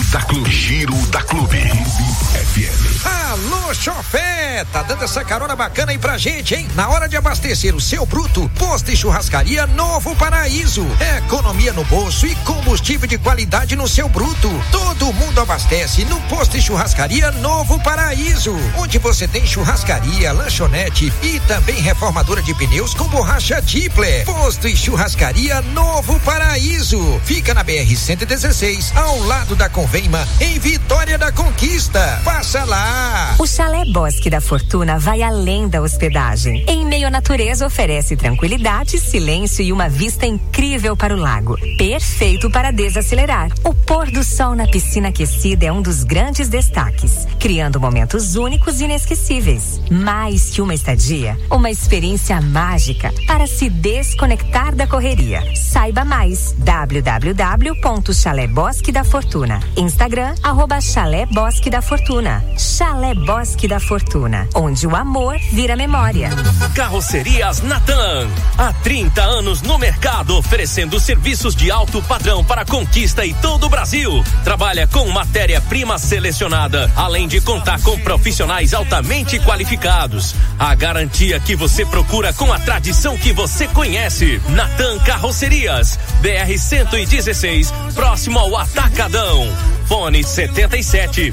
da Clube. Giro da Clube. FM. Alô, chofé! Tá dando essa carona bacana aí pra gente, hein? Na hora de abastecer o seu bruto, Posto e Churrascaria Novo Paraíso. Economia no bolso e combustível de qualidade no seu bruto. Todo mundo abastece no Posto e Churrascaria Novo Paraíso, onde você tem churrascaria, lanchonete e também reformadora de pneus com borracha Tipler. Posto e Churrascaria Novo Paraíso. Fica na BR-116, ao lado da Convema, em Vitória da Conquista. Passa lá! O Chalé Bosque da Fortuna vai além da hospedagem. Em meio à natureza, oferece tranquilidade, silêncio e uma vista incrível para o lago. Perfeito para desacelerar. O pôr do sol na piscina aquecida é um dos grandes destaques, criando momentos únicos e inesquecíveis. Mais que uma estadia, uma experiência mágica para se desconectar da correria. Saiba mais: www.Chalé Bosque da Fortuna. Instagram, @Chalé Bosque da Fortuna. Chalé Bosque da Fortuna, onde o amor vira memória. Carrocerias Natan, há 30 anos no mercado, oferecendo serviços de alto padrão para Conquista e todo o Brasil. Trabalha com matéria-prima selecionada, além de contar com profissionais altamente qualificados. A garantia que você procura com a tradição que você conhece. Natan Carrocerias, BR-116, próximo ao Atacadão. Fone 77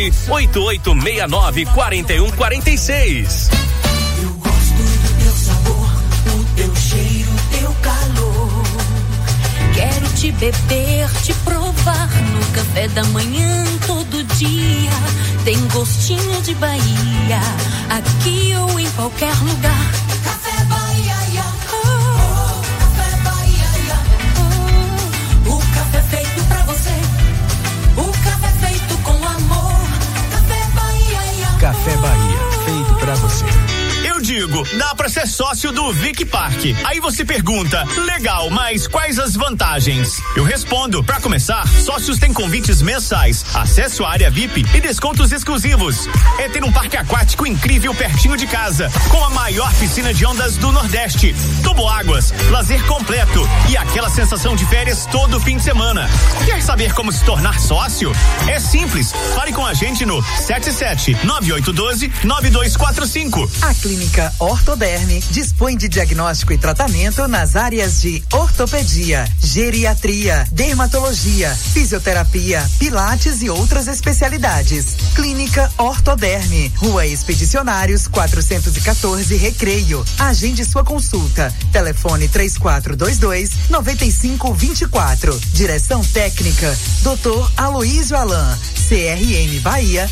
98869 4146. Eu gosto do teu sabor, o teu cheiro, o teu calor. Quero te beber, te provar no café da manhã todo dia. Tem gostinho de Bahia, aqui ou em qualquer lugar. Café Bahia, Café Bahia, o café feito pra você. O café feito com amor. Café Bahia. Café Bahia, feito pra você. Eu digo, dá pra ser sócio do Vic Park. Aí você pergunta, legal, mas quais as vantagens? Eu respondo, pra começar, sócios têm convites mensais, acesso à área VIP e descontos exclusivos. É ter um parque aquático incrível pertinho de casa, com a maior piscina de ondas do Nordeste, toboáguas, lazer completo e aquela sensação de férias todo fim de semana. Quer saber como se tornar sócio? É simples, fale com a gente no 77-9812-9245. A Clínica Ortoderme dispõe de diagnóstico e tratamento nas áreas de ortopedia, geriatria, dermatologia, fisioterapia, pilates e outras especialidades. Clínica Ortoderme, Rua Expedicionários 414, Recreio. Agende sua consulta. Telefone 3422-9524. Direção técnica Dr. Aloísio Alain, CRM Bahia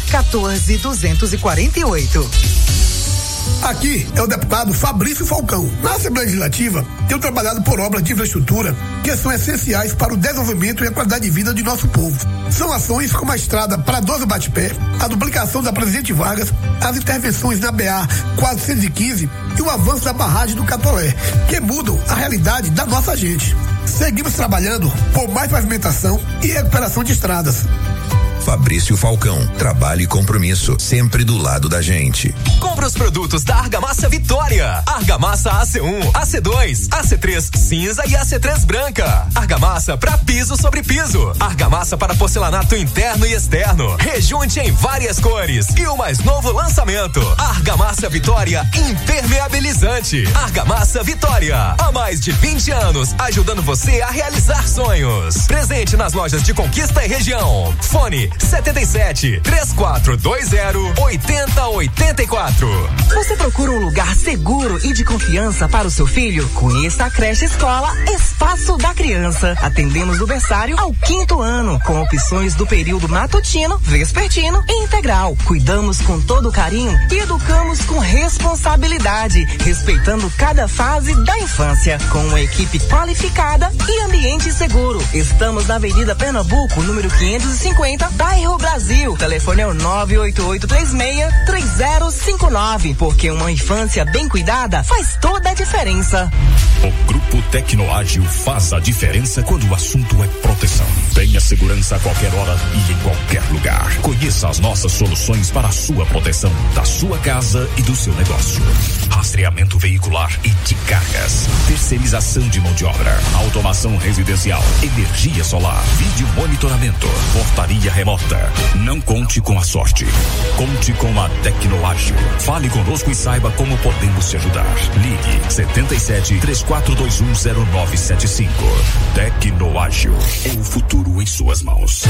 14248. Aqui é o deputado Fabrício Falcão. Na Assembleia Legislativa, tenho trabalhado por obras de infraestrutura que são essenciais para o desenvolvimento e a qualidade de vida de nosso povo. São ações como a estrada Pradosa Bate-Pé, a duplicação da Presidente Vargas, as intervenções na BA 415 e o avanço da barragem do Catolé, que mudam a realidade da nossa gente. Seguimos trabalhando por mais pavimentação e recuperação de estradas. Fabrício Falcão, trabalho e compromisso, sempre do lado da gente. Compre os produtos da Argamassa Vitória. Argamassa AC1, AC2, AC3 cinza e AC3 branca. Argamassa para piso sobre piso. Argamassa para porcelanato interno e externo. Rejunte em várias cores. E o mais novo lançamento, Argamassa Vitória impermeabilizante. Argamassa Vitória, há mais de 20 anos, ajudando você a realizar sonhos. Presente nas lojas de Conquista e região. Fone 77-3420-8084. Você procura um lugar seguro e de confiança para o seu filho? Conheça a creche escola Espaço da Criança. Atendemos do berçário ao 5º ano, com opções do período matutino, vespertino e integral. Cuidamos com todo carinho e educamos com responsabilidade, respeitando cada fase da infância, com uma equipe qualificada e ambiente seguro. Estamos na Avenida Pernambuco, número 550, bairro Brasil. Telefone é o 98836-3059, porque uma infância bem cuidada faz toda a diferença. O Grupo Tecnoágil faz a diferença quando o assunto é proteção. Tenha segurança a qualquer hora e em qualquer lugar. Conheça as nossas soluções para a sua proteção, da sua casa e do seu negócio. Rastreamento veicular e de cargas. Terceirização de mão de obra. Automação residencial. Energia solar. Vídeo monitoramento. Portaria remota. Não conte com a sorte. Conte com a Tecnoágil. Fale conosco e saiba como podemos te ajudar. Ligue 77 3421 0975. Tecnoágil. É o futuro em suas mãos.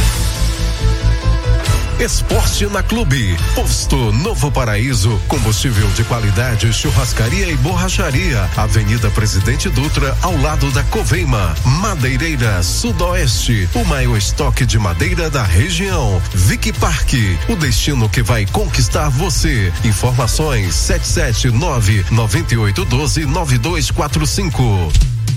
Esporte na Clube. Posto Novo Paraíso. Combustível de qualidade, churrascaria e borracharia. Avenida Presidente Dutra, ao lado da Coveima. Madeireira Sudoeste. O maior estoque de madeira da região. Vic Park. O destino que vai conquistar você. Informações 779-9812-9245.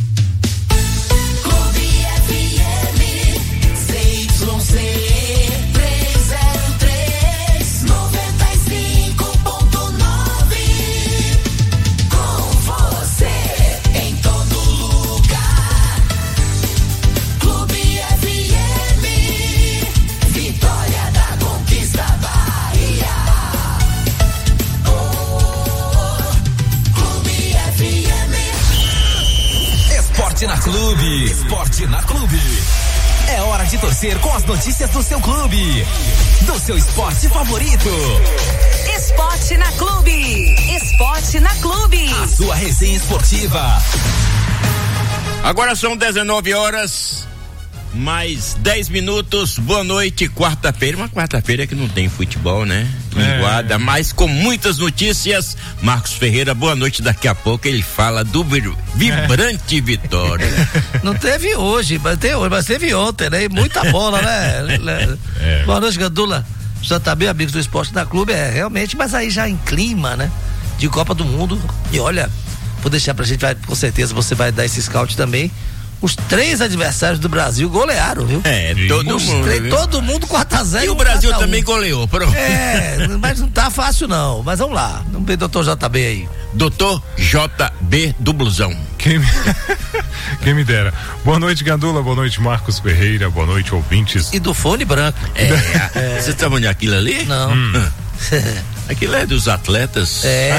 Na Clube. Esporte na Clube. É hora de torcer com as notícias do seu clube, do seu esporte favorito. Esporte na Clube. Esporte na Clube. A sua resenha esportiva. Agora são 19 horas, mais 10 minutos. Boa noite, quarta-feira. Uma quarta-feira que não tem futebol, né? Linguada, mas com muitas notícias. Marcos Ferreira, boa noite. Daqui a pouco ele fala do vibrante Vitória. Não teve hoje, mas teve ontem, né? E muita bola, né? Boa noite, Gandula. JB, amigos do Esporte da Clube, realmente, mas aí já em clima, né? De Copa do Mundo. E olha, vou deixar pra gente, com certeza você vai dar esse scout também. Os 3 adversários do Brasil golearam, viu? Todo mundo 4-0. E o Brasil também goleou, pronto. Mas não tá fácil não. Mas vamos lá. Vamos ver doutor JB aí. Doutor JB do Blusão. Quem me dera. Boa noite, Gandula. Boa noite, Marcos Ferreira. Boa noite, ouvintes. E do fone branco. Você tá olhando aquilo ali? Não. Aquilo é dos atletas.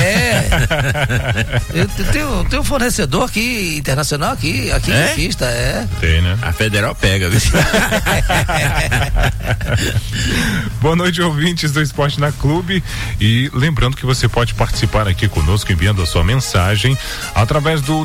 Eu tenho um fornecedor aqui, internacional aqui na pista, Tem, né? A Federal pega, viu? Boa noite, ouvintes do Esporte na Clube. E lembrando que você pode participar aqui conosco enviando a sua mensagem através do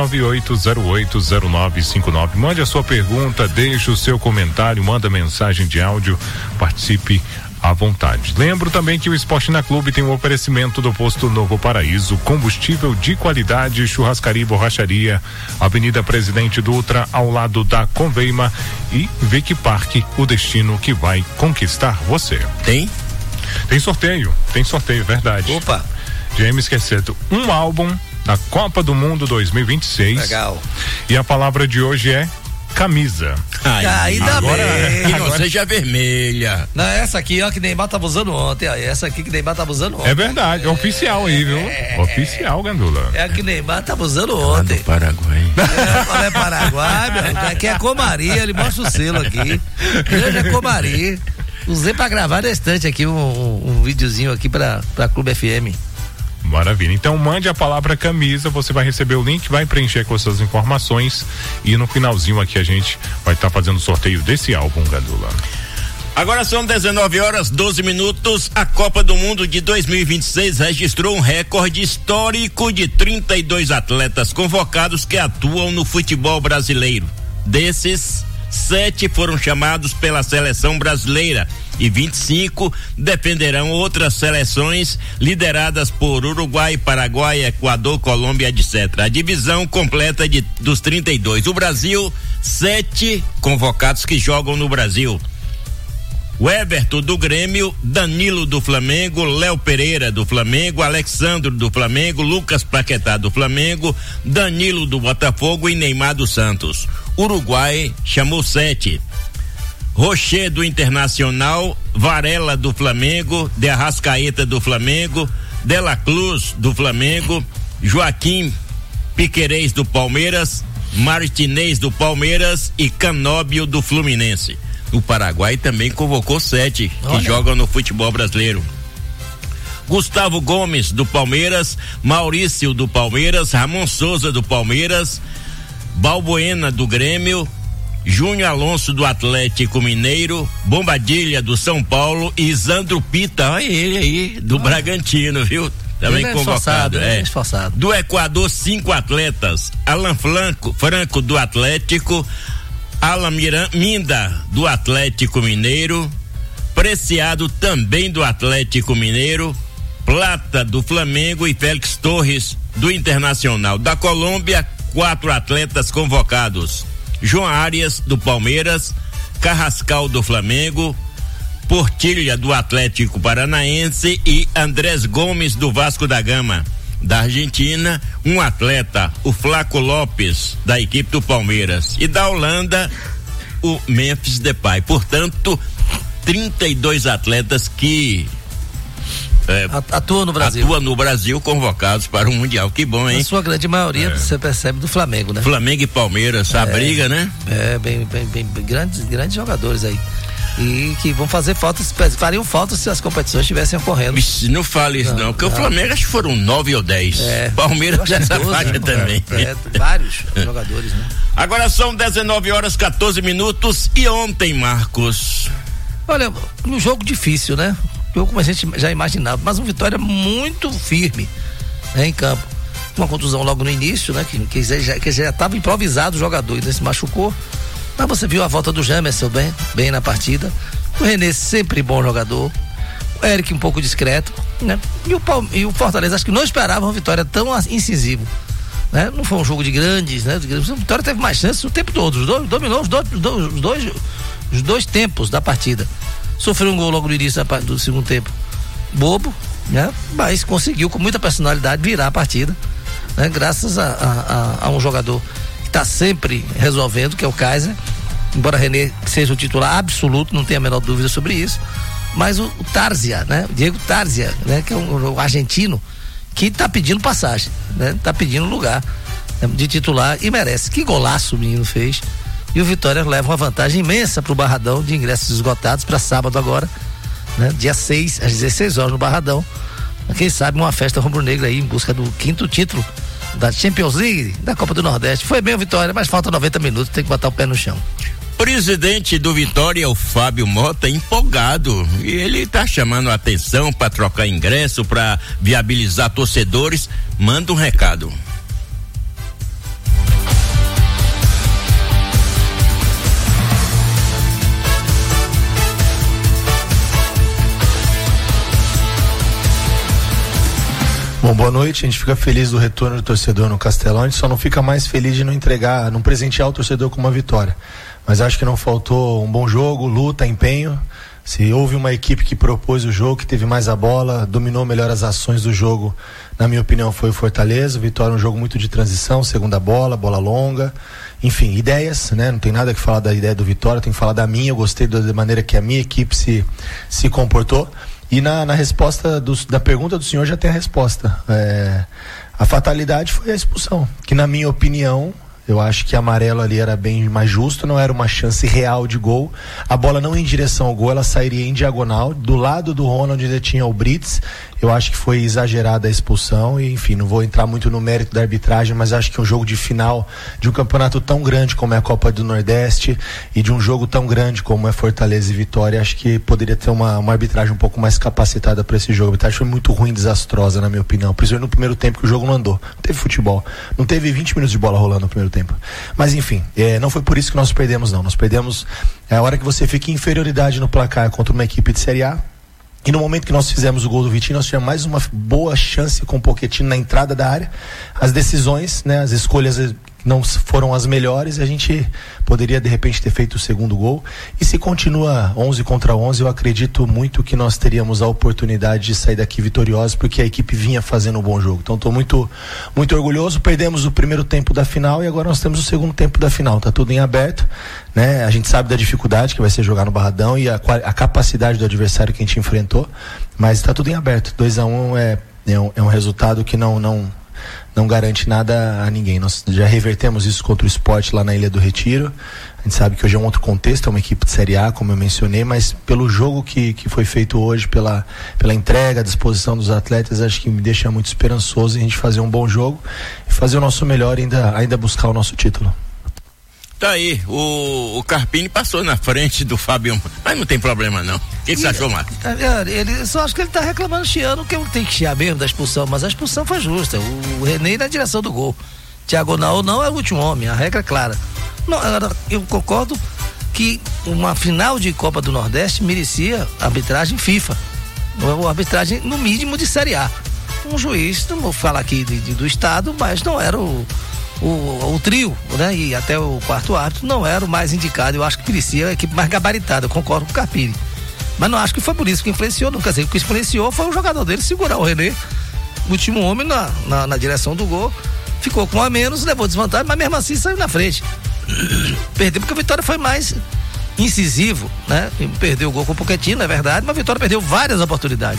998-080959. Mande a sua pergunta, deixe o seu comentário, manda mensagem de áudio, participe à vontade. Lembro também que o Esporte na Clube tem um oferecimento do Posto Novo Paraíso, combustível de qualidade, churrascaria e borracharia, Avenida Presidente Dutra, ao lado da Conveima, e Vic Park, o destino que vai conquistar você. Tem sorteio, verdade. Opa! Já me esquecendo, um álbum da Copa do Mundo 2026. Legal. E a palavra de hoje é camisa. Ainda bem. Que não seja vermelha. Não, essa aqui, ó, que Neymar tava usando ontem. Ó, essa aqui que Neymar tava usando ontem. É verdade, oficial aí, viu? Oficial, Gandula. É a que Neymar tava usando ontem. Do Paraguai. Qual é Paraguai, meu? Aqui é Comari, ele mostra o selo aqui. Hoje é Comari. Usei pra gravar na estante aqui um videozinho aqui pra Clube FM. Maravilha. Então mande a palavra camisa, você vai receber o link, vai preencher com as suas informações e no finalzinho aqui a gente vai estar fazendo o sorteio desse álbum, Gandula. Agora são 19 horas, 12 minutos. A Copa do Mundo de 2026 registrou um recorde histórico de 32 atletas convocados que atuam no futebol brasileiro. Desses, 7 foram chamados pela seleção brasileira e 25 defenderão outras seleções lideradas por Uruguai, Paraguai, Equador, Colômbia, etc. A divisão completa dos 32. O Brasil, 7 convocados que jogam no Brasil. O Everton do Grêmio, Danilo do Flamengo, Léo Pereira do Flamengo, Alexandro do Flamengo, Lucas Paquetá do Flamengo, Danilo do Botafogo e Neymar do Santos. Uruguai chamou 7. Rocher do Internacional, Varela do Flamengo, De Arrascaeta do Flamengo, De La Cruz do Flamengo, Joaquim Piquerez do Palmeiras, Martinez do Palmeiras e Canóbio do Fluminense. O Paraguai também convocou 7 que jogam no futebol brasileiro. Gustavo Gomes do Palmeiras, Maurício do Palmeiras, Ramon Souza do Palmeiras, Balbuena do Grêmio, Júnior Alonso do Atlético Mineiro, Bombadilha do São Paulo e Isandro Pita, olha ele aí, do Bragantino, viu? Também convocado. Esforçado. Do Equador, 5 atletas: Alan Franco do Atlético, Alan Minda do Atlético Mineiro, Preciado também do Atlético Mineiro, Plata do Flamengo e Félix Torres do Internacional. Da Colômbia, 4 atletas convocados: João Arias do Palmeiras, Carrascal do Flamengo, Portilha do Atlético Paranaense e Andrés Gomes do Vasco da Gama. Da Argentina, um atleta, o Flaco Lopes, da equipe do Palmeiras, e da Holanda, o Memphis Depay. Portanto, 32 atletas que atuam no Brasil convocados para o Mundial. Que bom, hein? A sua grande maioria, você percebe, do Flamengo, né? Flamengo e Palmeiras, a briga, né? Bem grandes jogadores aí. E que vão fazer falta, fariam falta se as competições estivessem ocorrendo. Não fale isso não, porque o Flamengo acho que foram 9 ou 10. Palmeiras nessa faixa também. Vários jogadores, né? Agora são 19h14 e ontem, Marcos. Olha, um jogo difícil, né? Jogo como a gente já imaginava, mas uma vitória muito firme, né, em campo. Uma contusão logo no início, né? Que já estava improvisado o jogador, ainda se machucou. Mas você viu a volta do Jamerson bem na partida. O René sempre bom jogador. O Eric um pouco discreto, né? E o Fortaleza acho que não esperava uma vitória tão incisiva, né? Não foi um jogo de grandes, né? A vitória teve mais chances o tempo todo. Dominou os dois tempos da partida. Sofreu um gol logo no início do segundo tempo, bobo, né? Mas conseguiu com muita personalidade virar a partida, né? Graças a um jogador está sempre resolvendo, que é o Kaiser, embora René seja o titular absoluto, não tenha a menor dúvida sobre isso, mas o Tarzia, né? Diego Tarzia, né? Que é um argentino que está pedindo passagem, né? Está pedindo lugar, né? De titular e merece. Que golaço o menino fez, e o Vitória leva uma vantagem imensa para o Barradão, de ingressos esgotados para sábado agora, né? Dia 6 às 16 horas no Barradão, quem sabe uma festa rubro-negra aí em busca do 5º título da Champions League, da Copa do Nordeste. Foi bem a vitória, mas falta 90 minutos, tem que botar o pé no chão. Presidente do Vitória, o Fábio Mota, empolgado, e ele tá chamando a atenção para trocar ingresso, para viabilizar torcedores. Manda um recado. Bom, boa noite. A gente fica feliz do retorno do torcedor no Castelão. A gente só não fica mais feliz de não presentear o torcedor com uma vitória. Mas acho que não faltou um bom jogo, luta, empenho. Se houve uma equipe que propôs o jogo, que teve mais a bola, dominou melhor as ações do jogo, na minha opinião foi o Fortaleza. Vitória, um jogo muito de transição, segunda bola longa. Enfim, ideias, né? Não tem nada que falar da ideia do Vitória, tem que falar da minha. Eu gostei da maneira que a minha equipe se comportou. E na resposta da pergunta do senhor já tem a resposta. A fatalidade foi a expulsão, que na minha opinião, eu acho que amarelo ali era bem mais justo, não era uma chance real de gol. A bola não em direção ao gol, ela sairia em diagonal, do lado do Ronald onde tinha o Brits. Eu acho que foi exagerada a expulsão e, enfim, não vou entrar muito no mérito da arbitragem, mas acho que um jogo de final de um campeonato tão grande como é a Copa do Nordeste e de um jogo tão grande como é Fortaleza e Vitória, acho que poderia ter uma arbitragem um pouco mais capacitada para esse jogo. A arbitragem foi muito ruim, desastrosa, na minha opinião. Principalmente no primeiro tempo, que o jogo não andou. Não teve futebol. Não teve 20 minutos de bola rolando no primeiro tempo. Mas, enfim, não foi por isso que nós perdemos, não. Nós perdemos a hora que você fica em inferioridade no placar contra uma equipe de Série A. E no momento que nós fizemos o gol do Vitinho, nós tivemos mais uma boa chance com o Pochettino na entrada da área. As decisões, né, as escolhas não foram as melhores, a gente poderia de repente ter feito o segundo gol. E se continua 11 contra 11, eu acredito muito que nós teríamos a oportunidade de sair daqui vitoriosos, porque a equipe vinha fazendo um bom jogo. Então estou muito orgulhoso. Perdemos o primeiro tempo da final e agora nós temos o segundo tempo da final. Tá tudo em aberto, né? A gente sabe da dificuldade que vai ser jogar no Barradão e a capacidade do adversário que a gente enfrentou, mas está tudo em aberto. 2-1 é um resultado que não não garante nada a ninguém. Nós já revertemos isso contra o Sport lá na Ilha do Retiro. A gente sabe que hoje é um outro contexto, é uma equipe de Série A, como eu mencionei, mas pelo jogo que foi feito hoje, pela entrega, a disposição dos atletas, acho que me deixa muito esperançoso em a gente fazer um bom jogo e fazer o nosso melhor e ainda buscar o nosso título. Tá aí, o Carpini passou na frente do Fábio, mas não tem problema não. O que você achou, Marcos? Ele só acho que ele tá reclamando chiando, que tem que chiar mesmo da expulsão, mas a expulsão foi justa. O René na direção do gol. Diagonal ou não é o último homem, a regra é clara. Não, eu concordo que uma final de Copa do Nordeste merecia arbitragem FIFA, uma arbitragem no mínimo de Série A. Um juiz, não vou falar aqui do estado, mas não era o trio, né? E até o quarto árbitro não era o mais indicado. Eu acho que merecia a equipe mais gabaritada, eu concordo com o Carpini. Mas não acho que foi por isso que influenciou, não. Quer dizer, o que influenciou foi o jogador dele segurar o René, o último homem na direção do gol, ficou com um a menos, levou desvantagem, mas mesmo assim saiu na frente. Perdeu porque o Vitória foi mais incisivo, né? Perdeu o gol com o Pochettino, é verdade, mas o Vitória perdeu várias oportunidades.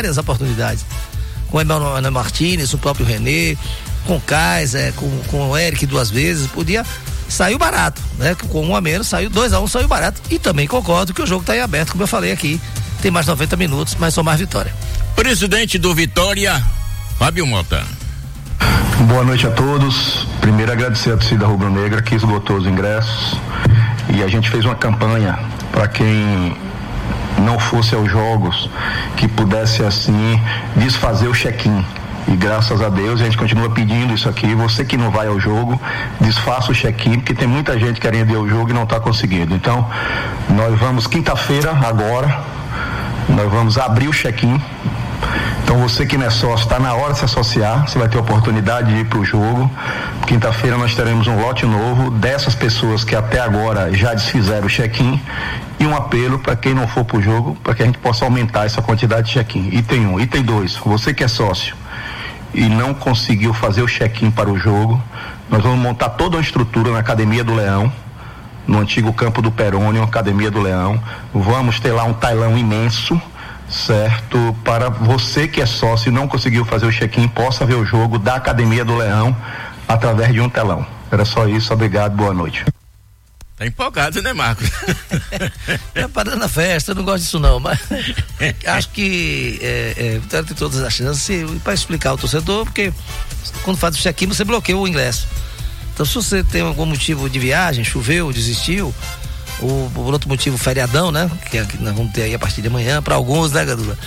Com o Emmanuel Martínez, o próprio René, com o Kaiser, com o Eric 2 vezes, saiu barato, né? Com 1 a menos, saiu 2-1, saiu barato. E também concordo que o jogo está em aberto, como eu falei aqui, tem mais 90 minutos, mas só mais vitória. Presidente do Vitória, Fábio Mota. Boa noite a todos. Primeiro agradecer a torcida rubro-negra que esgotou os ingressos e a gente fez uma campanha para quem não fosse aos jogos que pudesse assim desfazer o check-in. E graças a Deus a gente continua pedindo isso aqui. Você que não vai ao jogo, desfaça o check-in, porque tem muita gente querendo ir ao jogo e não está conseguindo. Então, nós vamos quinta-feira agora, nós vamos abrir o check-in. Então você que não é sócio, está na hora de se associar, você vai ter a oportunidade de ir para o jogo. Quinta-feira nós teremos um lote novo dessas pessoas que até agora já desfizeram o check-in e um apelo para quem não for para o jogo, para que a gente possa aumentar essa quantidade de check-in. Item 1. Item 2, você que é sócio e não conseguiu fazer o check-in para o jogo, nós vamos montar toda uma estrutura na Academia do Leão, no antigo campo do Perônio, Academia do Leão. Vamos ter lá um telão imenso, certo? Para você que é sócio e não conseguiu fazer o check-in, possa ver o jogo da Academia do Leão através de um telão. Era só isso, obrigado, boa noite. Tá empolgado, né, Marcos? Preparando a festa, eu não gosto disso não, mas acho que Vitória tem todas as chances para explicar ao torcedor, porque quando faz o check-in você bloqueia o ingresso. Então se você tem algum motivo de viagem, choveu, desistiu, ou por outro motivo, feriadão, né? Que nós vamos ter aí a partir de amanhã, para alguns, né, Gadula?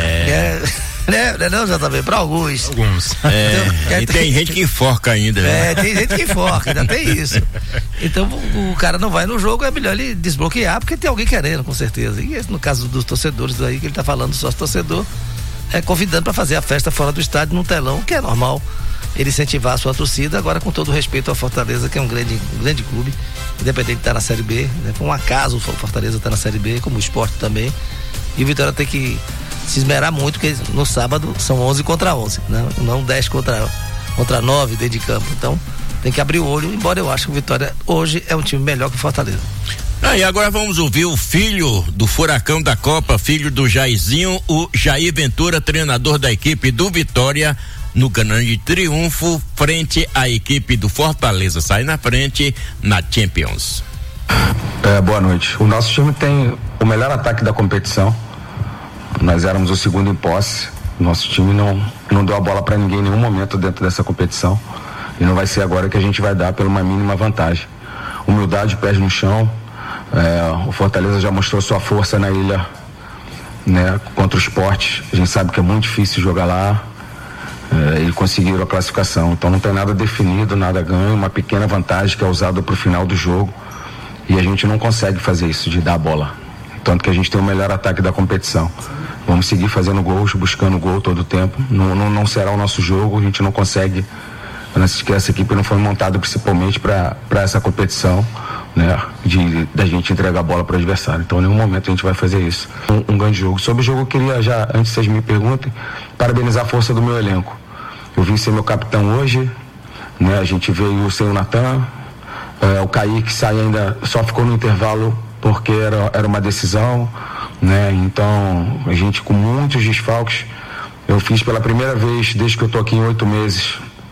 Não, já tá bem, para alguns. Então, e tem gente que enforca ainda. Tem gente que enforca, ainda tem isso. Então, o cara não vai no jogo, é melhor ele desbloquear, porque tem alguém querendo, com certeza. E no caso dos torcedores aí, que ele tá falando, sócio torcedor, convidando para fazer a festa fora do estádio, num telão, que é normal ele incentivar a sua torcida, agora com todo o respeito ao Fortaleza, que é um grande clube, independente de estar na Série B, né? Foi um acaso o Fortaleza estar na Série B, como o Sport também, e o Vitória tem que se esmerar muito, porque no sábado são 11 contra 11, né? Não 10 contra 9 dentro de campo, então tem que abrir o olho, embora eu acho que o Vitória hoje é um time melhor que o Fortaleza. E agora vamos ouvir o filho do furacão da Copa, filho do Jairzinho, o Jair Ventura, treinador da equipe do Vitória, no grande triunfo frente à equipe do Fortaleza. Sai na frente na Champions. Boa noite. O nosso time tem o melhor ataque da competição. Nós éramos o segundo em posse. Nosso time não deu a bola para ninguém em nenhum momento dentro dessa competição. E não vai ser agora que a gente vai dar por uma mínima vantagem. Humildade, pés no chão. O Fortaleza já mostrou sua força na ilha, né, contra o Sport. A gente sabe que é muito difícil jogar lá. E conseguiram a classificação, então não tem nada definido, nada ganho, uma pequena vantagem que é usada para o final do jogo, e a gente não consegue fazer isso, de dar a bola, tanto que a gente tem o melhor ataque da competição. Vamos seguir fazendo gols, buscando gol todo o tempo, não será o nosso jogo, a gente não consegue, essa equipe não foi montada principalmente para essa competição, né, da gente entregar a bola para o adversário, então em nenhum momento a gente vai fazer isso. Um grande jogo. Sobre o jogo, eu queria já, antes que vocês me perguntem, parabenizar a força do meu elenco. Eu vim ser meu capitão hoje, né, a gente veio sem o Natan, o Kaique sai ainda, só ficou no intervalo porque era uma decisão, né, então a gente com muitos desfalques. Eu fiz pela primeira vez, desde que eu tô aqui em 8 meses,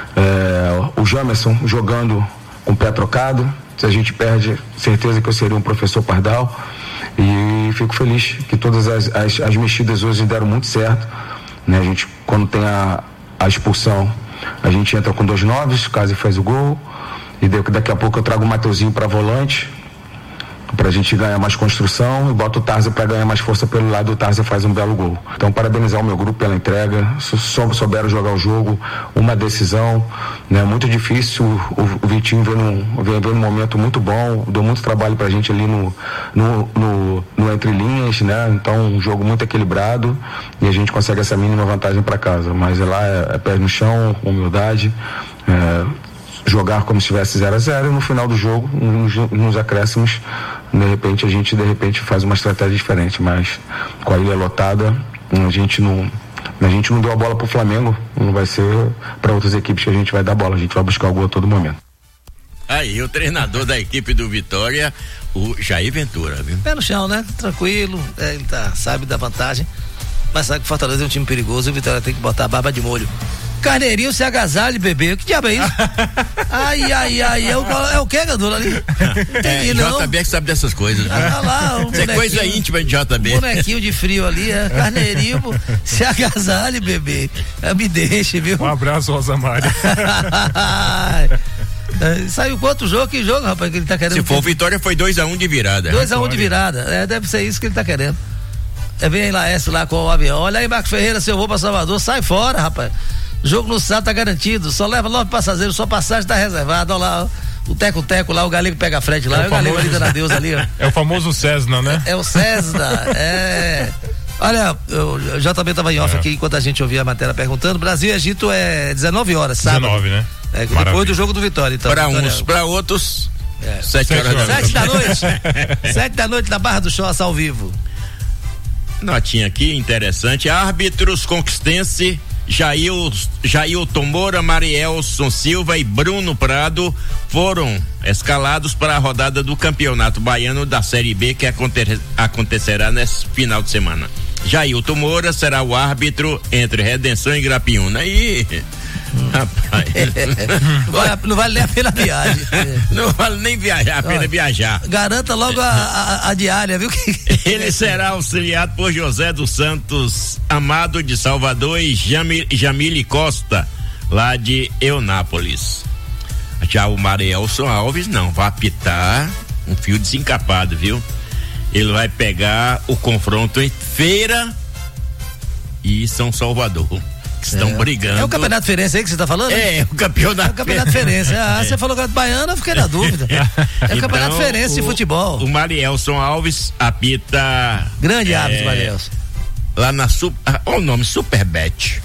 o Jamerson jogando com o pé trocado. Se a gente perde, certeza que eu seria um professor Pardal. E fico feliz que todas as mexidas hoje deram muito certo, né? A gente, quando tem a expulsão, a gente entra com 2 9s, o Cássio faz o gol, e daqui a pouco eu trago o Mateuzinho para volante, pra gente ganhar mais construção, e boto o Tarza para ganhar mais força pelo lado, o Tarza faz um belo gol. Então, parabenizar o meu grupo pela entrega, souberam jogar o jogo, uma decisão, né? Muito difícil, o Vitinho vem num momento muito bom, deu muito trabalho pra gente ali no entre linhas, né? Então, um jogo muito equilibrado, e a gente consegue essa mínima vantagem para casa, mas lá é pé no chão, humildade, jogar como se estivesse 0-0, e no final do jogo, nos acréscimos, de repente a gente faz uma estratégia diferente, mas com a ilha lotada, a gente não deu a bola pro Flamengo, não vai ser para outras equipes que a gente vai dar bola, a gente vai buscar o gol a todo momento. Aí, o treinador da equipe do Vitória, o Jair Ventura, viu? Pé no chão, né? Tranquilo, ele sabe da vantagem, mas sabe que o Fortaleza é um time perigoso e o Vitória tem que botar a barba de molho. Carneirinho, se agasalhe, bebê. Que diabo é isso? É o que, Gandula ali? Entendi, não. JB que sabe dessas coisas. Lá, isso é coisa íntima de JB. Bonequinho de frio ali, Carneirinho, se agasalhe, bebê. Me deixe, viu? Um abraço, Rosa Mária. Saiu quanto jogo? Que jogo, rapaz, que ele tá querendo? Se for Vitória, foi 2-1 de virada. 2-1 de virada. Deve ser isso que ele tá querendo. Vem lá, lá com o avião. Olha aí, Marcos Ferreira, se eu vou pra Salvador, sai fora, rapaz. Jogo no sábado tá garantido, só leva 9 passageiros, só passagem tá reservada. Olha lá, o teco-teco lá, o Galego pega a frente lá, o Galego ali da Deus ali, ó. É o famoso Cessna, né? É o Cessna, Olha, o JB tava em off aqui enquanto a gente ouvia a matéria perguntando. Brasil e Egito é 19 horas, sábado. 19, né? Depois do jogo do Vitória, então. Para uns, para outros, 7 horas da noite. 7 da noite. 7 da noite na Barra do Choça ao vivo. Notinha aqui, interessante. Árbitros conquistense Jailton Moura, Marielson Silva e Bruno Prado foram escalados para a rodada do Campeonato Baiano da Série B, que acontecerá nesse final de semana. Jailton Moura será o árbitro entre Redenção e Grapiúna. Rapaz. Não vale nem a pena a viagem. Não vale nem a pena viajar. Garanta logo a diária, viu? Ele será auxiliado por José dos Santos Amado de Salvador e Jamile Costa, lá de Eunápolis. Já o Marielson Alves não vai apitar um fio desencapado, viu? Ele vai pegar o confronto entre Feira e São Salvador, que estão brigando. É o Campeonato Feirense aí que você tá falando? O Campeonato Feirense. Você falou que era baiano, eu fiquei na dúvida. É o Campeonato Feirense de futebol. O Marielson Alves apita. Grande árbitro, Marielson. Lá na olha o nome, Superbet.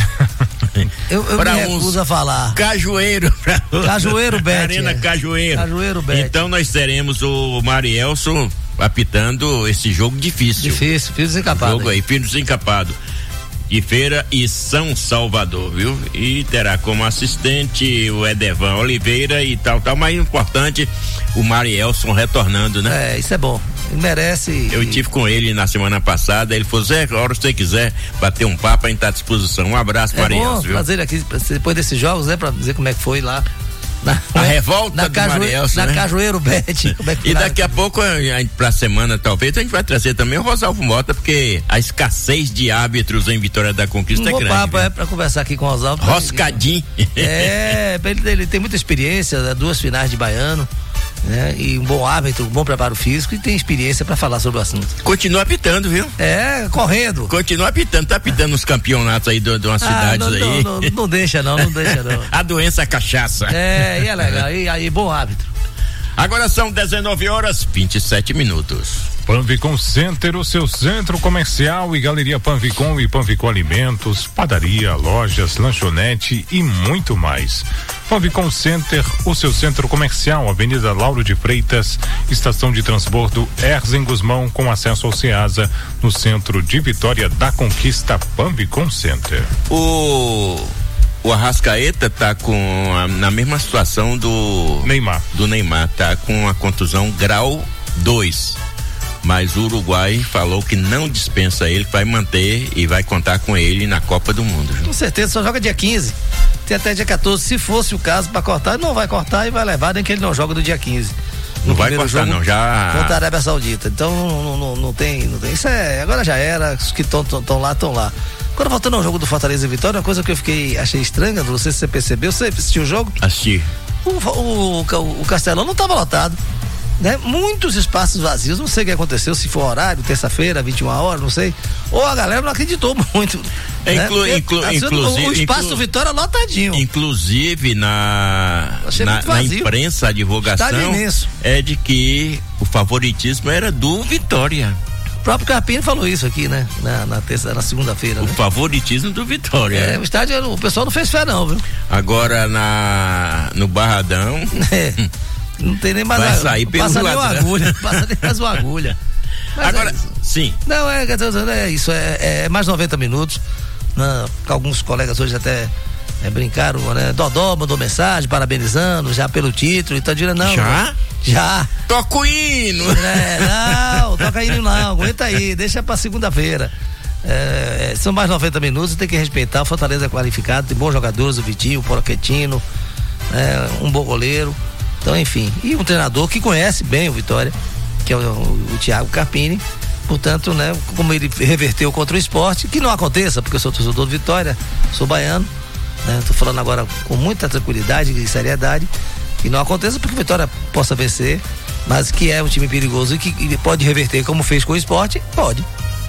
Eu me recuso a falar. Cajueiro Bet. Arena Cajueiro Bet. Então nós teremos o Marielson apitando esse jogo difícil. Fio desencapado. Jogo aí, fio desencapado. De Feira e São Salvador, viu? E terá como assistente o Edevan Oliveira e tal, mas importante, o Marielson retornando, né? Isso é bom. Ele merece. Eu tive com ele na semana passada, ele falou: Zé, a hora que você quiser bater um papo, a gente tá à disposição. Um abraço, Marielson, viu? Fazer aqui, depois desses jogos, pra dizer como é que foi lá. A revolta do Marielson, na né? Cajueiro Bet. E daqui a pouco, pra semana talvez, a gente vai trazer também o Rosalvo Mota, porque a escassez de árbitros em Vitória da Conquista é grande. Papo, pra conversar aqui com o Rosalvo. Roscadinho. Ele tem muita experiência, 2 finais de baiano, né? E um bom árbitro, um bom preparo físico, e tem experiência pra falar sobre o assunto. Continua apitando, viu? Correndo. Continua apitando, tá apitando os campeonatos aí de umas cidades aí. Não deixa não. A doença é cachaça. E é legal, e aí, bom árbitro. Agora são 19h27. Panvicom Center, o seu centro comercial e galeria Panvicom e Panvicom Alimentos, padaria, lojas, lanchonete e muito mais. Panvicom Center, o seu centro comercial, Avenida Lauro de Freitas, estação de transbordo Erzen Guzmão, com acesso ao Ceasa, no centro de Vitória da Conquista. Panvicom Center. O Arrascaeta tá na mesma situação do Neymar, tá com a contusão grau 2. mas o Uruguai falou que não dispensa ele, vai manter e vai contar com ele na Copa do Mundo. Com certeza, só joga dia 15. Tem até dia 14, se fosse o caso para cortar, não vai cortar e vai levar, nem que ele não joga no dia 15. Não vai cortar não, já. Contra a Arábia Saudita. Então não tem. Isso agora já era, os que estão lá. Agora voltando ao jogo do Fortaleza e Vitória, uma coisa que achei estranha, não sei se você percebeu, você assistiu o jogo? Assisti. O Castelão não estava lotado, né? Muitos espaços vazios, não sei o que aconteceu, se for horário, terça-feira, 21 horas, não sei. Ou a galera não acreditou muito. Né? Inclusive, o espaço do Vitória lotadinho. Inclusive na imprensa, a divulgação é de que o favoritismo era do Vitória. O próprio Carpini falou isso aqui, né? Na segunda-feira. O favoritismo do Vitória. O estádio, o pessoal não fez fé não, viu? Agora no Barradão. Não tem nem mais vai sair pelo passa nem uma agulha. Passa nem mais uma agulha. Mas agora, sim. Não, é isso, é mais 90 minutos. Alguns colegas hoje até brincaram, né? Dodó mandou mensagem parabenizando já pelo título e tá dizendo não. Já. Toca o hino. Não, toca hino não, aguenta aí, deixa pra segunda-feira. São mais 90 minutos, tem que respeitar. O Fortaleza é qualificado, tem bons jogadores, o Vitinho, o Poroquetino, um bom goleiro. Então, enfim, e um treinador que conhece bem o Vitória, que é o Thiago Carpini. Portanto, né, como ele reverteu contra o Sport, que não aconteça, porque eu sou torcedor do Vitória, sou baiano, né, tô falando agora com muita tranquilidade e seriedade, que não aconteça porque o Vitória possa vencer, mas que é um time perigoso e que pode reverter como fez com o Sport, pode.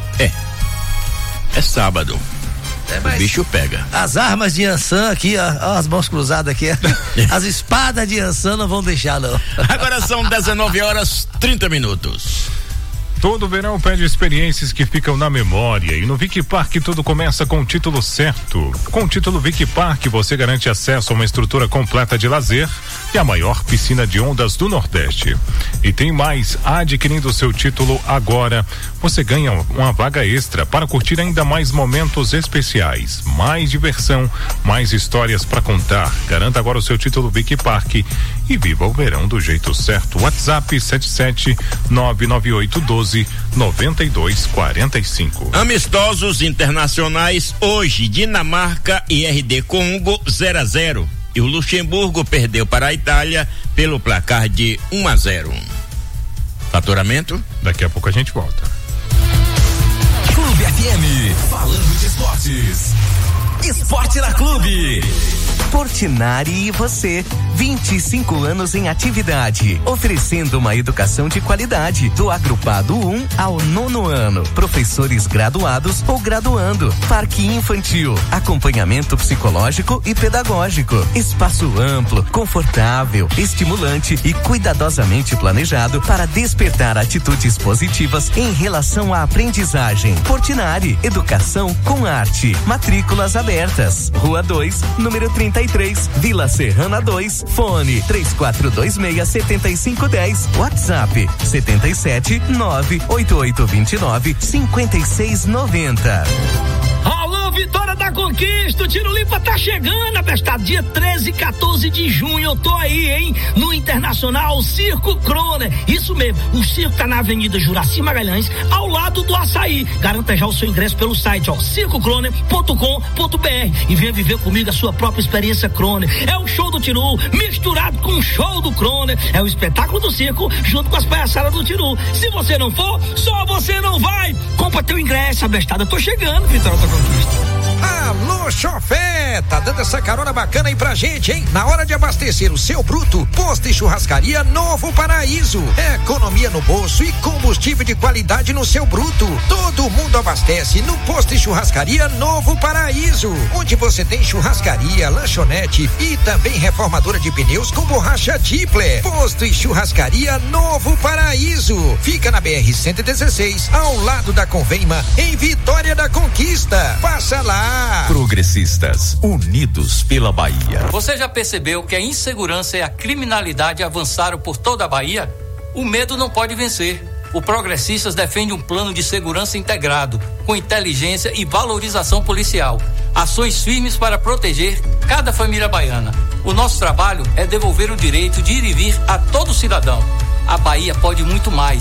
É sábado. O bicho pega. As armas de Ansan aqui, ó, as mãos cruzadas aqui, as espadas de Ansan não vão deixar não. Agora são 19h30. Todo verão pede experiências que ficam na memória e no Vic Park tudo começa com o título certo. Com o título Vic Park você garante acesso a uma estrutura completa de lazer e a maior piscina de ondas do Nordeste. E tem mais, adquirindo o seu título agora, você ganha uma vaga extra para curtir ainda mais momentos especiais, mais diversão, mais histórias para contar. Garanta agora o seu título Vic Park e viva o verão do jeito certo. WhatsApp 77998129245. Amistosos internacionais hoje, Dinamarca e RD Congo 0-0 e o Luxemburgo perdeu para a Itália pelo placar de 1-0. Faturamento? Daqui a pouco a gente volta. Clube FM, falando de esportes. Esporte na Clube. Portinari e você, 25 anos em atividade, oferecendo uma educação de qualidade, do agrupado 1 ao 9º ano, professores graduados ou graduando, parque infantil, acompanhamento psicológico e pedagógico, espaço amplo, confortável, estimulante e cuidadosamente planejado para despertar atitudes positivas em relação à aprendizagem. Portinari, educação com arte, matrículas abertas, Rua 2, número 33, Vila Serrana 2, fone 3426-7510, WhatsApp 77-98829-5690. Alô, Vitória da Conquista, o Tiro Limpa tá chegando, abestado, dia 13 e 14 de junho, eu tô aí, hein, no Internacional Circo Croner, isso mesmo, o circo tá na Avenida Juraci Magalhães, ao lado do Açaí, garanta já o seu ingresso pelo site, circocroner.com.br e venha viver comigo a sua própria experiência Croner, é o show do Tiru, misturado com o show do Croner, é o espetáculo do circo, junto com as palhaçadas do Tiru, se você não for, só você não vai, compra teu ingresso, abestado, eu tô chegando, Vitória da Conquista. Alô, chofé, tá dando essa carona bacana aí pra gente, hein? Na hora de abastecer o seu bruto, Posto e Churrascaria Novo Paraíso. Economia no bolso e combustível de qualidade no seu bruto. Todo mundo abastece no Posto e Churrascaria Novo Paraíso, onde você tem churrascaria, lanchonete e também reformadora de pneus com borracha Tipler. Posto e Churrascaria Novo Paraíso. Fica na BR-116, ao lado da Convema, em Vitória da Conquista. Passa lá. Progressistas, unidos pela Bahia. Você já percebeu que a insegurança e a criminalidade avançaram por toda a Bahia? O medo não pode vencer. O Progressistas defende um plano de segurança integrado, com inteligência e valorização policial. Ações firmes para proteger cada família baiana. O nosso trabalho é devolver o direito de ir e vir a todo cidadão. A Bahia pode muito mais.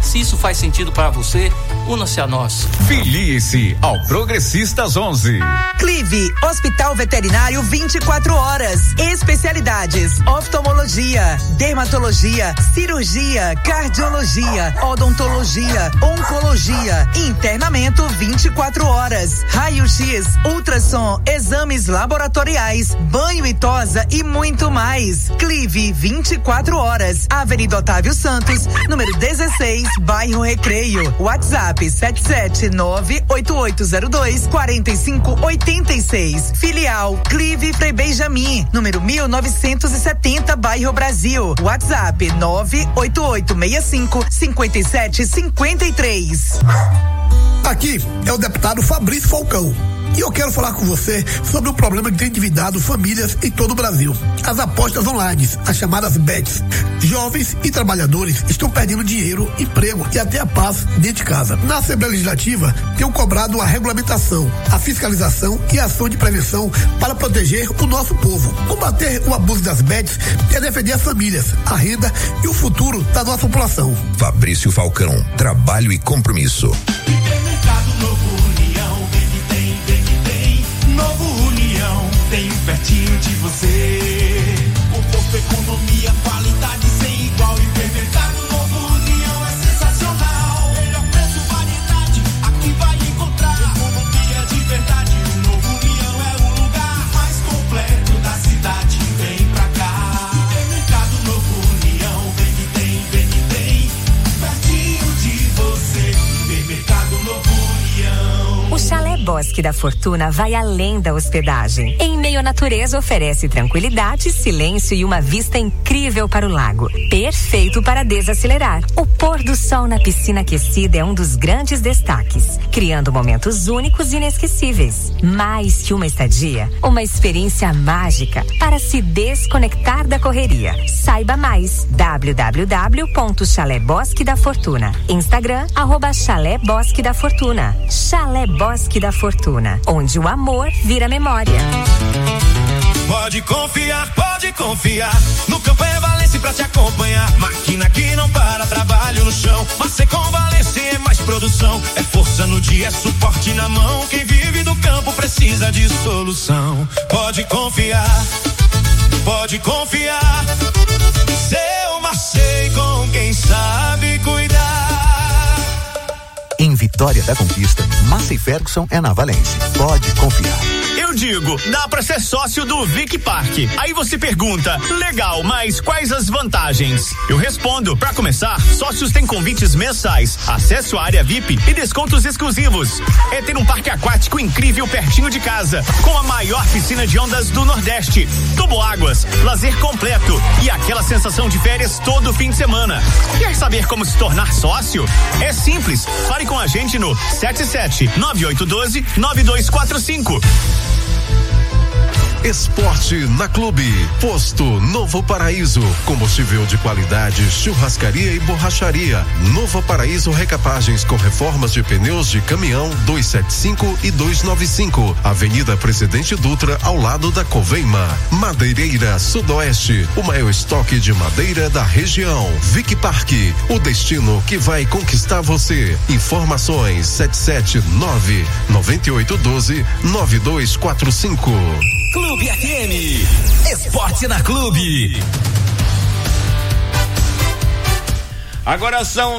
Se isso faz sentido para você, una-se a nós. Filie-se ao Progressistas 11. Clive, Hospital Veterinário 24 horas. Especialidades: oftalmologia, dermatologia, cirurgia, cardiologia, odontologia, oncologia, internamento 24 horas, raio-x, ultrassom, exames laboratoriais, banho e tosa e muito mais. Clive 24 horas. Avenida Otávio Santos, número 16, bairro Recreio. WhatsApp 77988024586. Filial Clive Frei Benjamin, número 1970, bairro Brasil. WhatsApp 988655753. Aqui é o deputado Fabrício Falcão. E eu quero falar com você sobre o problema que tem endividado famílias em todo o Brasil. As apostas online, as chamadas bets. Jovens e trabalhadores estão perdendo dinheiro, emprego e até a paz dentro de casa. Na Assembleia Legislativa, tenho cobrado a regulamentação, a fiscalização e a ação de prevenção para proteger o nosso povo. Combater o abuso das bets é defender as famílias, a renda e o futuro da nossa população. Fabrício Falcão, trabalho e compromisso. Tem pertinho de você. Conforto, economia, qualidade sem igual. Hipermercado Novo União é sensacional. Melhor preço, variedade, aqui vai encontrar. Economia de verdade, o Novo União é o lugar mais completo da cidade. Vem pra cá. Hipermercado Novo União, vem que tem. Pertinho de você. Hipermercado Novo União. O Chalé Bosque da Fortuna vai além da hospedagem. Em meio à natureza, oferece tranquilidade, silêncio e uma vista incrível para o lago. Perfeito para desacelerar. O pôr do sol na piscina aquecida é um dos grandes destaques, criando momentos únicos e inesquecíveis. Mais que uma estadia, uma experiência mágica para se desconectar da correria. Saiba mais: www.Chalé Bosque da Fortuna. Instagram, @Chalé Bosque da Fortuna. Chalé Bosque da Fortuna, onde o amor vira memória. Pode confiar. No campo é Valência pra te acompanhar. Máquina que não para, trabalho no chão. Mas com Valência é mais produção. É força no dia, é suporte na mão. Quem vive do campo precisa de solução. Pode confiar. Seu Marcei com quem sabe cuidar. Em Vitória da Conquista, Massey Ferguson é na Valência. Pode confiar. Eu digo, dá pra ser sócio do Vic Park. Aí você pergunta, legal, mas quais as vantagens? Eu respondo, pra começar, sócios têm convites mensais, acesso à área VIP e descontos exclusivos. É ter um parque aquático incrível pertinho de casa, com a maior piscina de ondas do Nordeste, toboáguas, lazer completo e aquela sensação de férias todo fim de semana. Quer saber como se tornar sócio? É simples, fale com a gente no 779812-9245. Esporte na Clube. Posto Novo Paraíso. Combustível de qualidade, churrascaria e borracharia. Novo Paraíso Recapagens com reformas de pneus de caminhão 275 e 295. Avenida Presidente Dutra, ao lado da Coveima. Madeireira Sudoeste. O maior estoque de madeira da região. Vic Park. O destino que vai conquistar você. Informações 779-9812-9245. Clube FM. Esporte na Clube. Agora são